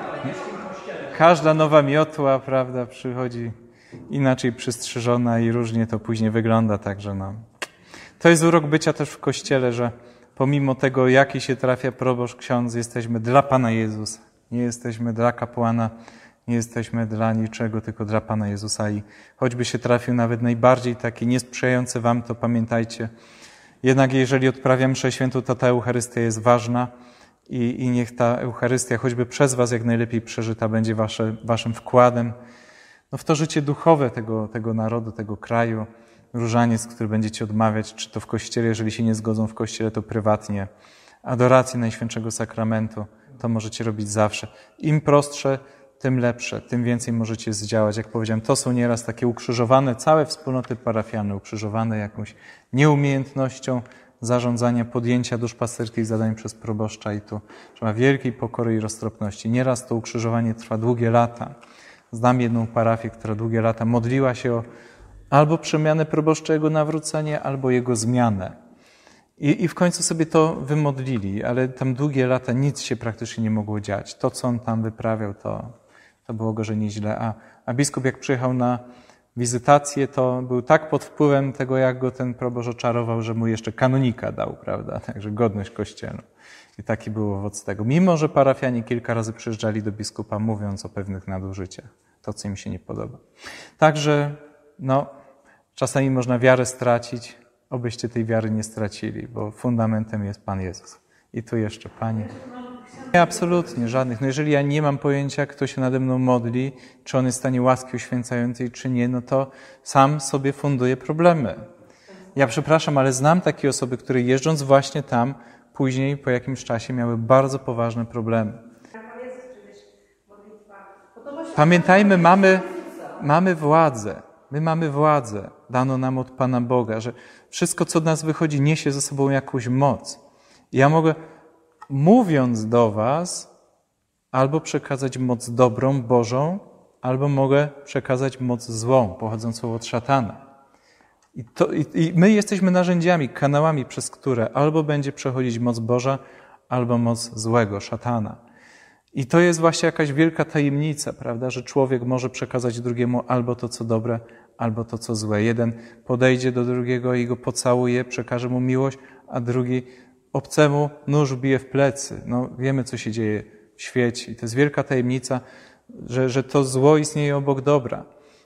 każda nowa miotła, prawda, przychodzi inaczej przystrzyżona i różnie to później wygląda. Także no. To jest urok bycia też w Kościele, że pomimo tego, jaki się trafia proboszcz, ksiądz, jesteśmy dla Pana Jezusa. Nie jesteśmy dla kapłana, nie jesteśmy dla niczego, tylko dla Pana Jezusa. I choćby się trafił nawet najbardziej taki niesprzyjający wam, to pamiętajcie, jednak jeżeli odprawiam mszę świętą, to ta Eucharystia jest ważna i, i niech ta Eucharystia choćby przez was jak najlepiej przeżyta będzie wasze, waszym wkładem no, w to życie duchowe tego, tego narodu, tego kraju. Różaniec, który będziecie odmawiać, czy to w Kościele, jeżeli się nie zgodzą w Kościele, to prywatnie. Adorację Najświętszego Sakramentu to możecie robić zawsze. Im prostsze, tym lepsze, tym więcej możecie zdziałać. Jak powiedziałem, to są nieraz takie ukrzyżowane całe wspólnoty parafialne, ukrzyżowane jakąś nieumiejętnością zarządzania, podjęcia duszpasterskich zadań przez proboszcza i tu trzeba wielkiej pokory i roztropności. Nieraz to ukrzyżowanie trwa długie lata. Znam jedną parafię, która długie lata modliła się o albo przemianę proboszcza, jego nawrócenie, albo jego zmianę. I, I w końcu sobie to wymodlili, ale tam długie lata nic się praktycznie nie mogło dziać. To, co on tam wyprawiał, to, to było gorzej niż źle. A, a biskup jak przyjechał na wizytację, to był tak pod wpływem tego, jak go ten proboszcz oczarował, że mu jeszcze kanonika dał, prawda? Także godność kościelną. I taki był owoc tego. Mimo, że parafianie kilka razy przyjeżdżali do biskupa, mówiąc o pewnych nadużyciach. To, co im się nie podoba. Także, no, czasami można wiarę stracić, obyście tej wiary nie stracili, bo fundamentem jest Pan Jezus. I tu jeszcze Pani. Nie, absolutnie, żadnych. No jeżeli ja nie mam pojęcia, kto się nade mną modli, czy on jest w stanie łaski uświęcającej, czy nie, no to sam sobie funduję problemy. Ja przepraszam, ale znam takie osoby, które jeżdżąc właśnie tam, później po jakimś czasie miały bardzo poważne problemy. Pamiętajmy, mamy, mamy władzę. My mamy władzę, dano nam od Pana Boga, że wszystko, co od nas wychodzi, niesie ze sobą jakąś moc. I ja mogę, mówiąc do was, albo przekazać moc dobrą, Bożą, albo mogę przekazać moc złą, pochodzącą od szatana. I, to, i, i my jesteśmy narzędziami, kanałami, przez które albo będzie przechodzić moc Boża, albo moc złego, szatana. I to jest właśnie jakaś wielka tajemnica, prawda, że człowiek może przekazać drugiemu albo to, co dobre, albo to, co złe. Jeden podejdzie do drugiego i go pocałuje, przekaże mu miłość, a drugi obcemu nóż bije w plecy. No, wiemy, co się dzieje w świecie. I to jest wielka tajemnica, że, że to zło istnieje obok dobra.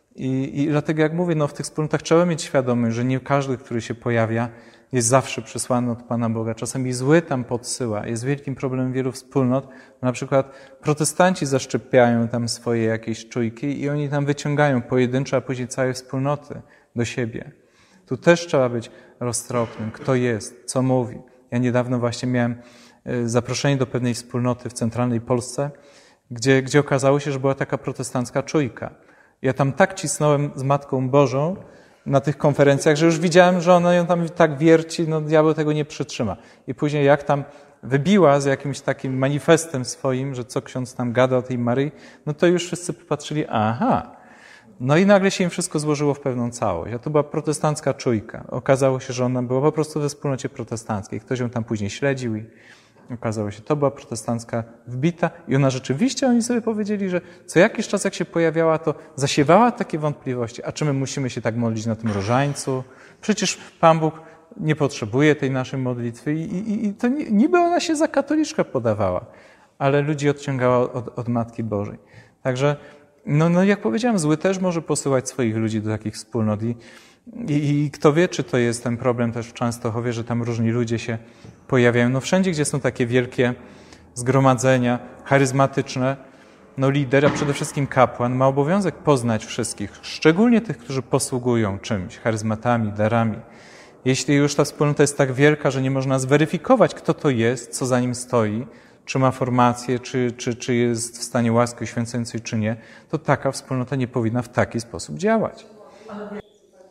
I, I dlatego, jak mówię, no, w tych wspólnotach trzeba mieć świadomość, że nie każdy, który się pojawia, jest zawsze przysłany od Pana Boga. Czasami zły tam podsyła. Jest wielkim problemem wielu wspólnot. Na przykład protestanci zaszczepiają tam swoje jakieś czujki i oni tam wyciągają pojedyncze, a później całe wspólnoty do siebie. Tu też trzeba być roztropnym. Kto jest, co mówi. Ja niedawno właśnie miałem zaproszenie do pewnej wspólnoty w centralnej Polsce, gdzie, gdzie okazało się, że była taka protestancka czujka. Ja tam tak cisnąłem z Matką Bożą na tych konferencjach, że już widziałem, że ona ją tam tak wierci, no diabeł tego nie przytrzyma. I później jak tam wybiła z jakimś takim manifestem swoim, że co ksiądz tam gada o tej Maryi, no to już wszyscy popatrzyli, aha. No i nagle się im wszystko złożyło w pewną całość. A to była protestancka czujka. Okazało się, że ona była po prostu we wspólnocie protestanckiej. Ktoś ją tam później śledził i okazało się, to była protestancka wbita i ona rzeczywiście, oni sobie powiedzieli, że co jakiś czas jak się pojawiała, to zasiewała takie wątpliwości. A czy my musimy się tak modlić na tym różańcu? Przecież Pan Bóg nie potrzebuje tej naszej modlitwy i, i, i to niby ona się za katoliczkę podawała, ale ludzi odciągała od, od Matki Bożej. Także, no, no jak powiedziałem, zły też może posyłać swoich ludzi do takich wspólnot i I, I kto wie, czy to jest ten problem też w Częstochowie, że tam różni ludzie się pojawiają. No wszędzie, gdzie są takie wielkie zgromadzenia charyzmatyczne, no lider, a przede wszystkim kapłan ma obowiązek poznać wszystkich, szczególnie tych, którzy posługują czymś, charyzmatami, darami. Jeśli już ta wspólnota jest tak wielka, że nie można zweryfikować, kto to jest, co za nim stoi, czy ma formację, czy, czy, czy jest w stanie łaski uświęcającej, czy nie, to taka wspólnota nie powinna w taki sposób działać.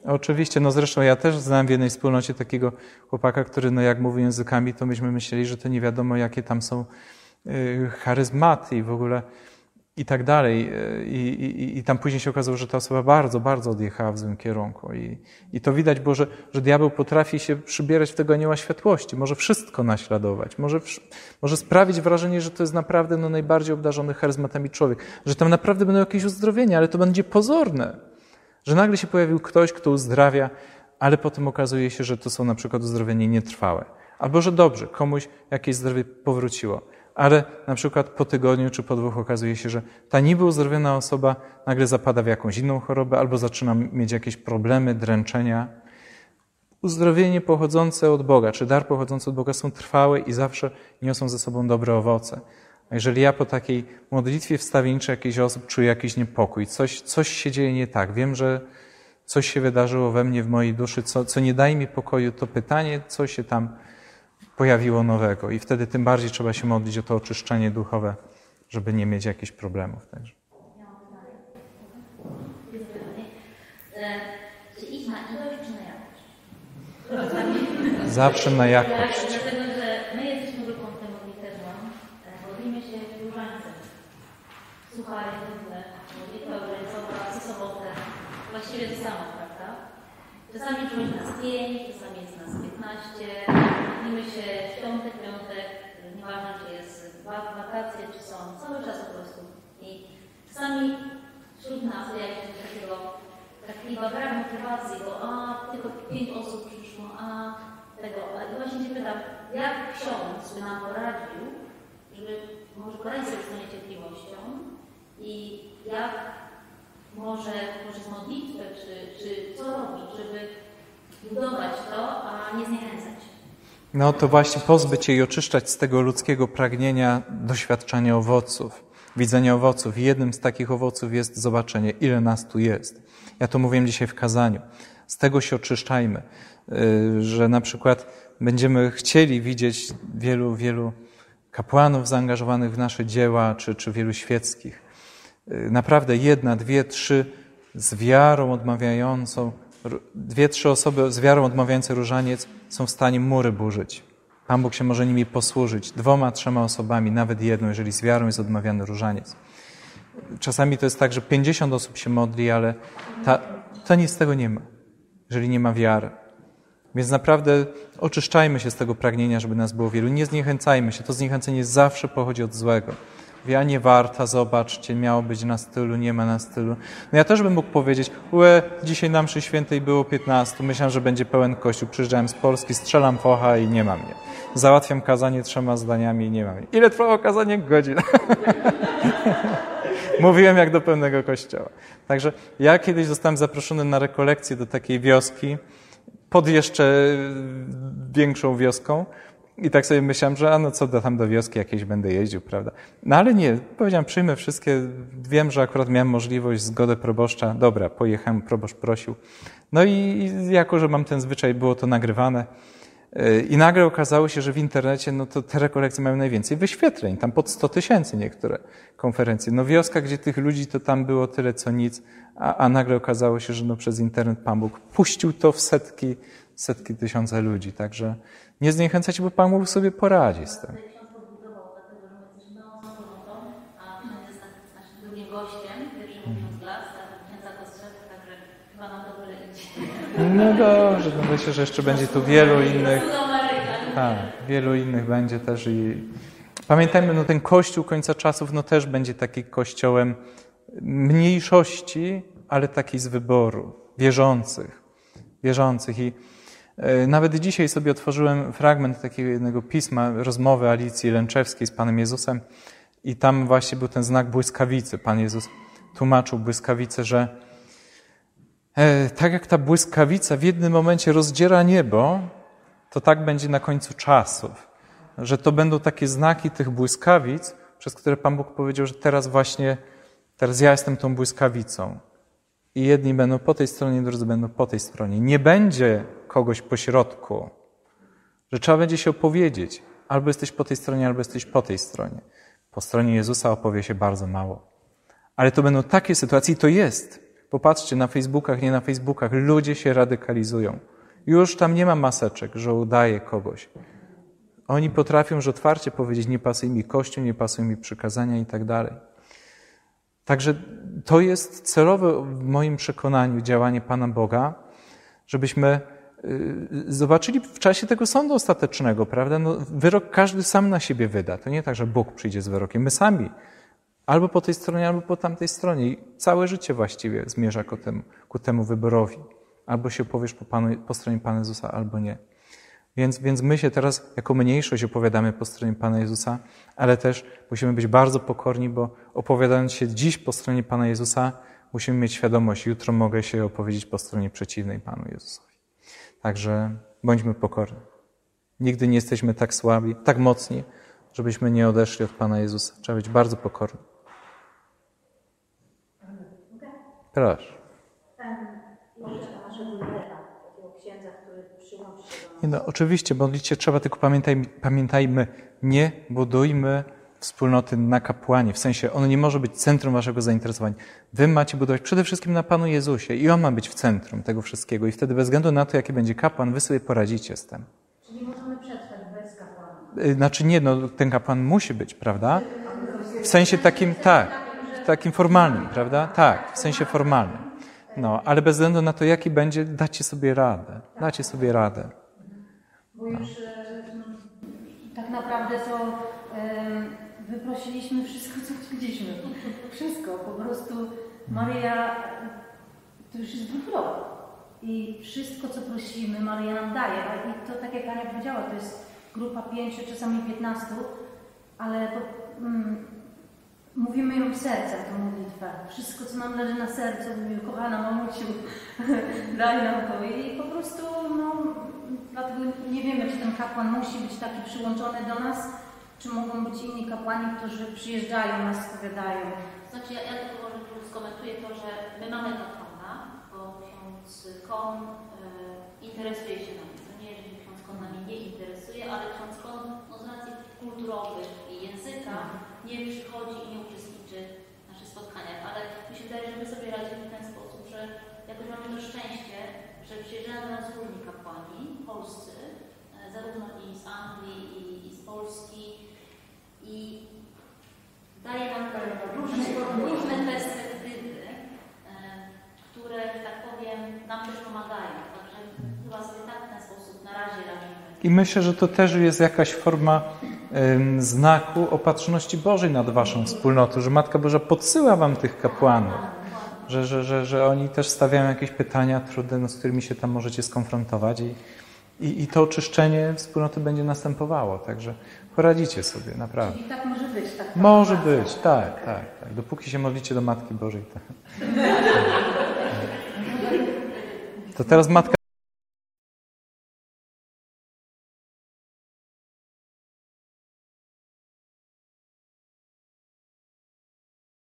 Oczywiście, no zresztą ja też znałem w jednej wspólnocie takiego chłopaka, który no jak mówi językami, to myśmy myśleli, że to nie wiadomo jakie tam są y, charyzmaty i w ogóle i tak dalej. I, i, I tam później się okazało, że ta osoba bardzo, bardzo odjechała w złym kierunku. I, i to widać było, że, że diabeł potrafi się przybierać w tego anioła światłości, może wszystko naśladować, może, może sprawić wrażenie, że to jest naprawdę no, najbardziej obdarzony charyzmatami człowiek, że tam naprawdę będą jakieś uzdrowienia, ale to będzie pozorne. Że nagle się pojawił ktoś, kto uzdrawia, ale potem okazuje się, że to są na przykład uzdrowienia nietrwałe. Albo że dobrze, komuś jakieś zdrowie powróciło. Ale na przykład po tygodniu czy po dwóch okazuje się, że ta niby uzdrowiona osoba nagle zapada w jakąś inną chorobę albo zaczyna mieć jakieś problemy, dręczenia. Uzdrowienie pochodzące od Boga, czy dar pochodzący od Boga są trwałe i zawsze niosą ze sobą dobre owoce. A jeżeli ja po takiej modlitwie wstawienniczej jakichś osób czuję jakiś niepokój, coś, coś się dzieje nie tak, wiem, że coś się wydarzyło we mnie, w mojej duszy, co, co nie daje mi pokoju, to pytanie, co się tam pojawiło nowego. I wtedy tym bardziej trzeba się modlić o to oczyszczenie duchowe, żeby nie mieć jakichś problemów. Także. Czy iść na ilość, czy na jakość? Zawsze na jakość. Tak, dlatego, że my jesteśmy grupą modlitewną, modlimy się różańcem. Słuchaj, modlitwa różańcowa, co sobotę. Właściwie to samo, prawda? Czasami przychodzi nas pięć, czasami jest nas piętnaście. Modlimy się w piątek, piątek, nieważne czy jest wakacje, czy są, cały czas po prostu. I czasami wśród nas pojawia się takiego takiego brak motywacji, bo a, tylko pięć osób przyszło, a tego. I właśnie się pytam, jak ksiądz by nam poradził, żeby może poradzić sobie z tą niecierpliwością i jak może poprzez modlitwę, czy, czy co robić, żeby budować to, a nie zniechęcać. No to właśnie pozbyć się i oczyszczać z tego ludzkiego pragnienia doświadczania owoców, widzenia owoców. I jednym z takich owoców jest zobaczenie, ile nas tu jest. Ja to mówiłem dzisiaj w kazaniu. Z tego się oczyszczajmy, że na przykład będziemy chcieli widzieć wielu, wielu kapłanów zaangażowanych w nasze dzieła, czy, czy wielu świeckich. Naprawdę jedna, dwie, trzy z wiarą odmawiającą, dwie, trzy osoby z wiarą odmawiające różaniec są w stanie mury burzyć. Pan Bóg się może nimi posłużyć. Dwoma, trzema osobami, nawet jedną, jeżeli z wiarą jest odmawiany różaniec. Czasami to jest tak, że pięćdziesiąt osób się modli, ale ta, to nic z tego nie ma, jeżeli nie ma wiary. Więc naprawdę oczyszczajmy się z tego pragnienia, żeby nas było wielu. Nie zniechęcajmy się. To zniechęcenie zawsze pochodzi od złego. Ja nie warta, zobaczcie, miało być na stylu, nie ma na stylu. No ja też bym mógł powiedzieć, łe, dzisiaj na mszy świętej było piętnastu, myślałem, że będzie pełen kościół, przyjeżdżałem z Polski, strzelam focha i nie ma mnie. Załatwiam kazanie trzema zdaniami i nie ma mnie. Ile trwało kazanie? Godzin. Mówiłem jak do pełnego kościoła. Także ja kiedyś zostałem zaproszony na rekolekcję do takiej wioski, pod jeszcze większą wioską. I tak sobie myślałem, że a no co do tam do wioski jakieś będę jeździł, prawda? No ale nie, powiedziałem, przyjmę wszystkie. Wiem, że akurat miałem możliwość, zgodę proboszcza. Dobra, pojechałem, proboszcz prosił. No i, i jako, że mam ten zwyczaj, było to nagrywane. I nagle okazało się, że w internecie no to te rekolekcje mają najwięcej wyświetleń. Tam pod sto tysięcy niektóre konferencje. No wioska, gdzie tych ludzi to tam było tyle co nic, a, a nagle okazało się, że no przez internet Pan Bóg puścił to w setki, setki tysiące ludzi. Także nie zniechęcajcie, bo Pan Bóg sobie poradzi z tym. Ksiądz podbudował, dlatego że my jesteśmy nową wspólnotą, a ksiądz jest naszym drugim gościem, pierwszy miesiąc lat, księdza Kostrzewy, także chyba nam dobrze idzie. No dobrze, no myślę, że jeszcze będzie tu wielu innych. Tak, wielu innych będzie też i pamiętajmy, no ten Kościół końca czasów no też będzie taki kościołem mniejszości, ale taki z wyboru, wierzących, wierzących i nawet dzisiaj sobie otworzyłem fragment takiego jednego pisma, rozmowy Alicji Lęczewskiej z Panem Jezusem i tam właśnie był ten znak błyskawicy. Pan Jezus tłumaczył błyskawicę, że e, tak jak ta błyskawica w jednym momencie rozdziera niebo, to tak będzie na końcu czasów. Że to będą takie znaki tych błyskawic, przez które Pan Bóg powiedział, że teraz właśnie, teraz ja jestem tą błyskawicą. I jedni będą po tej stronie, drudzy będą po tej stronie. Nie będzie kogoś po środku, że trzeba będzie się opowiedzieć. Albo jesteś po tej stronie, albo jesteś po tej stronie. Po stronie Jezusa opowie się bardzo mało. Ale to będą takie sytuacje i to jest. Popatrzcie na Facebookach, nie na Facebookach, ludzie się radykalizują. Już tam nie ma maseczek, że udaje kogoś. Oni potrafią że otwarcie powiedzieć, nie pasuje mi Kościół, nie pasują mi przykazania i tak dalej. Także to jest celowe w moim przekonaniu działanie Pana Boga, żebyśmy zobaczyli w czasie tego sądu ostatecznego, prawda? No, wyrok każdy sam na siebie wyda. To nie tak, że Bóg przyjdzie z wyrokiem. My sami. Albo po tej stronie, albo po tamtej stronie. I całe życie właściwie zmierza ku temu, ku temu wyborowi. Albo się opowiesz po, Panu, po stronie Pana Jezusa, albo nie. Więc, więc my się teraz jako mniejszość opowiadamy po stronie Pana Jezusa, ale też musimy być bardzo pokorni, bo opowiadając się dziś po stronie Pana Jezusa, musimy mieć świadomość, jutro mogę się opowiedzieć po stronie przeciwnej Panu Jezusowi. Także bądźmy pokorni. Nigdy nie jesteśmy tak słabi, tak mocni, żebyśmy nie odeszli od Pana Jezusa. Trzeba być bardzo pokorni. Proszę. Nie no, oczywiście, modlić się trzeba, tylko pamiętaj, pamiętajmy, nie budujmy wspólnoty na kapłanie. W sensie, ono nie może być centrum waszego zainteresowania. Wy macie budować przede wszystkim na Panu Jezusie i On ma być w centrum tego wszystkiego. I wtedy bez względu na to, jaki będzie kapłan, wy sobie poradzicie z tym. Czyli możemy przetrwać bez kapłana. Znaczy nie, no ten kapłan musi być, prawda? W sensie takim, tak, takim formalnym, prawda? Tak, w sensie formalnym. No, ale bez względu na to, jaki będzie, dacie sobie radę. Dacie sobie radę. Bo już e, tak naprawdę to e, wyprosiliśmy wszystko, co chcieliśmy. Wszystko. Po prostu Maryja, to już jest drugi rok. I wszystko, co prosimy, Maryja nam daje. I to, tak jak Ania powiedziała, to jest grupa pięciu, czasami piętnastu, ale to, mm, mówimy ją sercem, tę modlitwę. Wszystko, co nam leży na sercu, mówimy, kochana mamusiu, daj nam to. I po prostu, no, dlatego nie wiemy, czy ten kapłan musi być taki przyłączony do nas, czy mogą być inni kapłani, którzy przyjeżdżają, nas spowiadają. Znaczy, ja, ja tylko może tu skomentuję to, że my mamy patrona, bo ksiądz Kon e, interesuje się nami. To nie, że ksiądz Kon nami nie interesuje, ale ksiądz Kon no, z racji kulturowych i języka nie przychodzi i nie uczestniczy w naszych spotkaniach, ale mi się wydaje, że my sobie radzimy w ten sposób, że jakoś mamy to szczęście, że przyjeżdżają do nas różni kapłani polscy, e, zarówno i z Anglii, i, i z Polski, i daje nam różne, różne perspektywy, e, które, że tak powiem, nam też pomagają. Także chyba sobie tak w ten sposób na razie radzimy. I myślę, że to też jest jakaś forma ym, znaku opatrzności Bożej nad waszą wspólnotą, że Matka Boża podsyła wam tych kapłanów, że, że, że, że oni też stawiają jakieś pytania trudne, no, z którymi się tam możecie skonfrontować i, i, i to oczyszczenie wspólnoty będzie następowało. Także poradzicie sobie, naprawdę. I tak może być. Tak Może być, tak, tak, tak. Dopóki się modlicie do Matki Bożej. Tak. To teraz Matka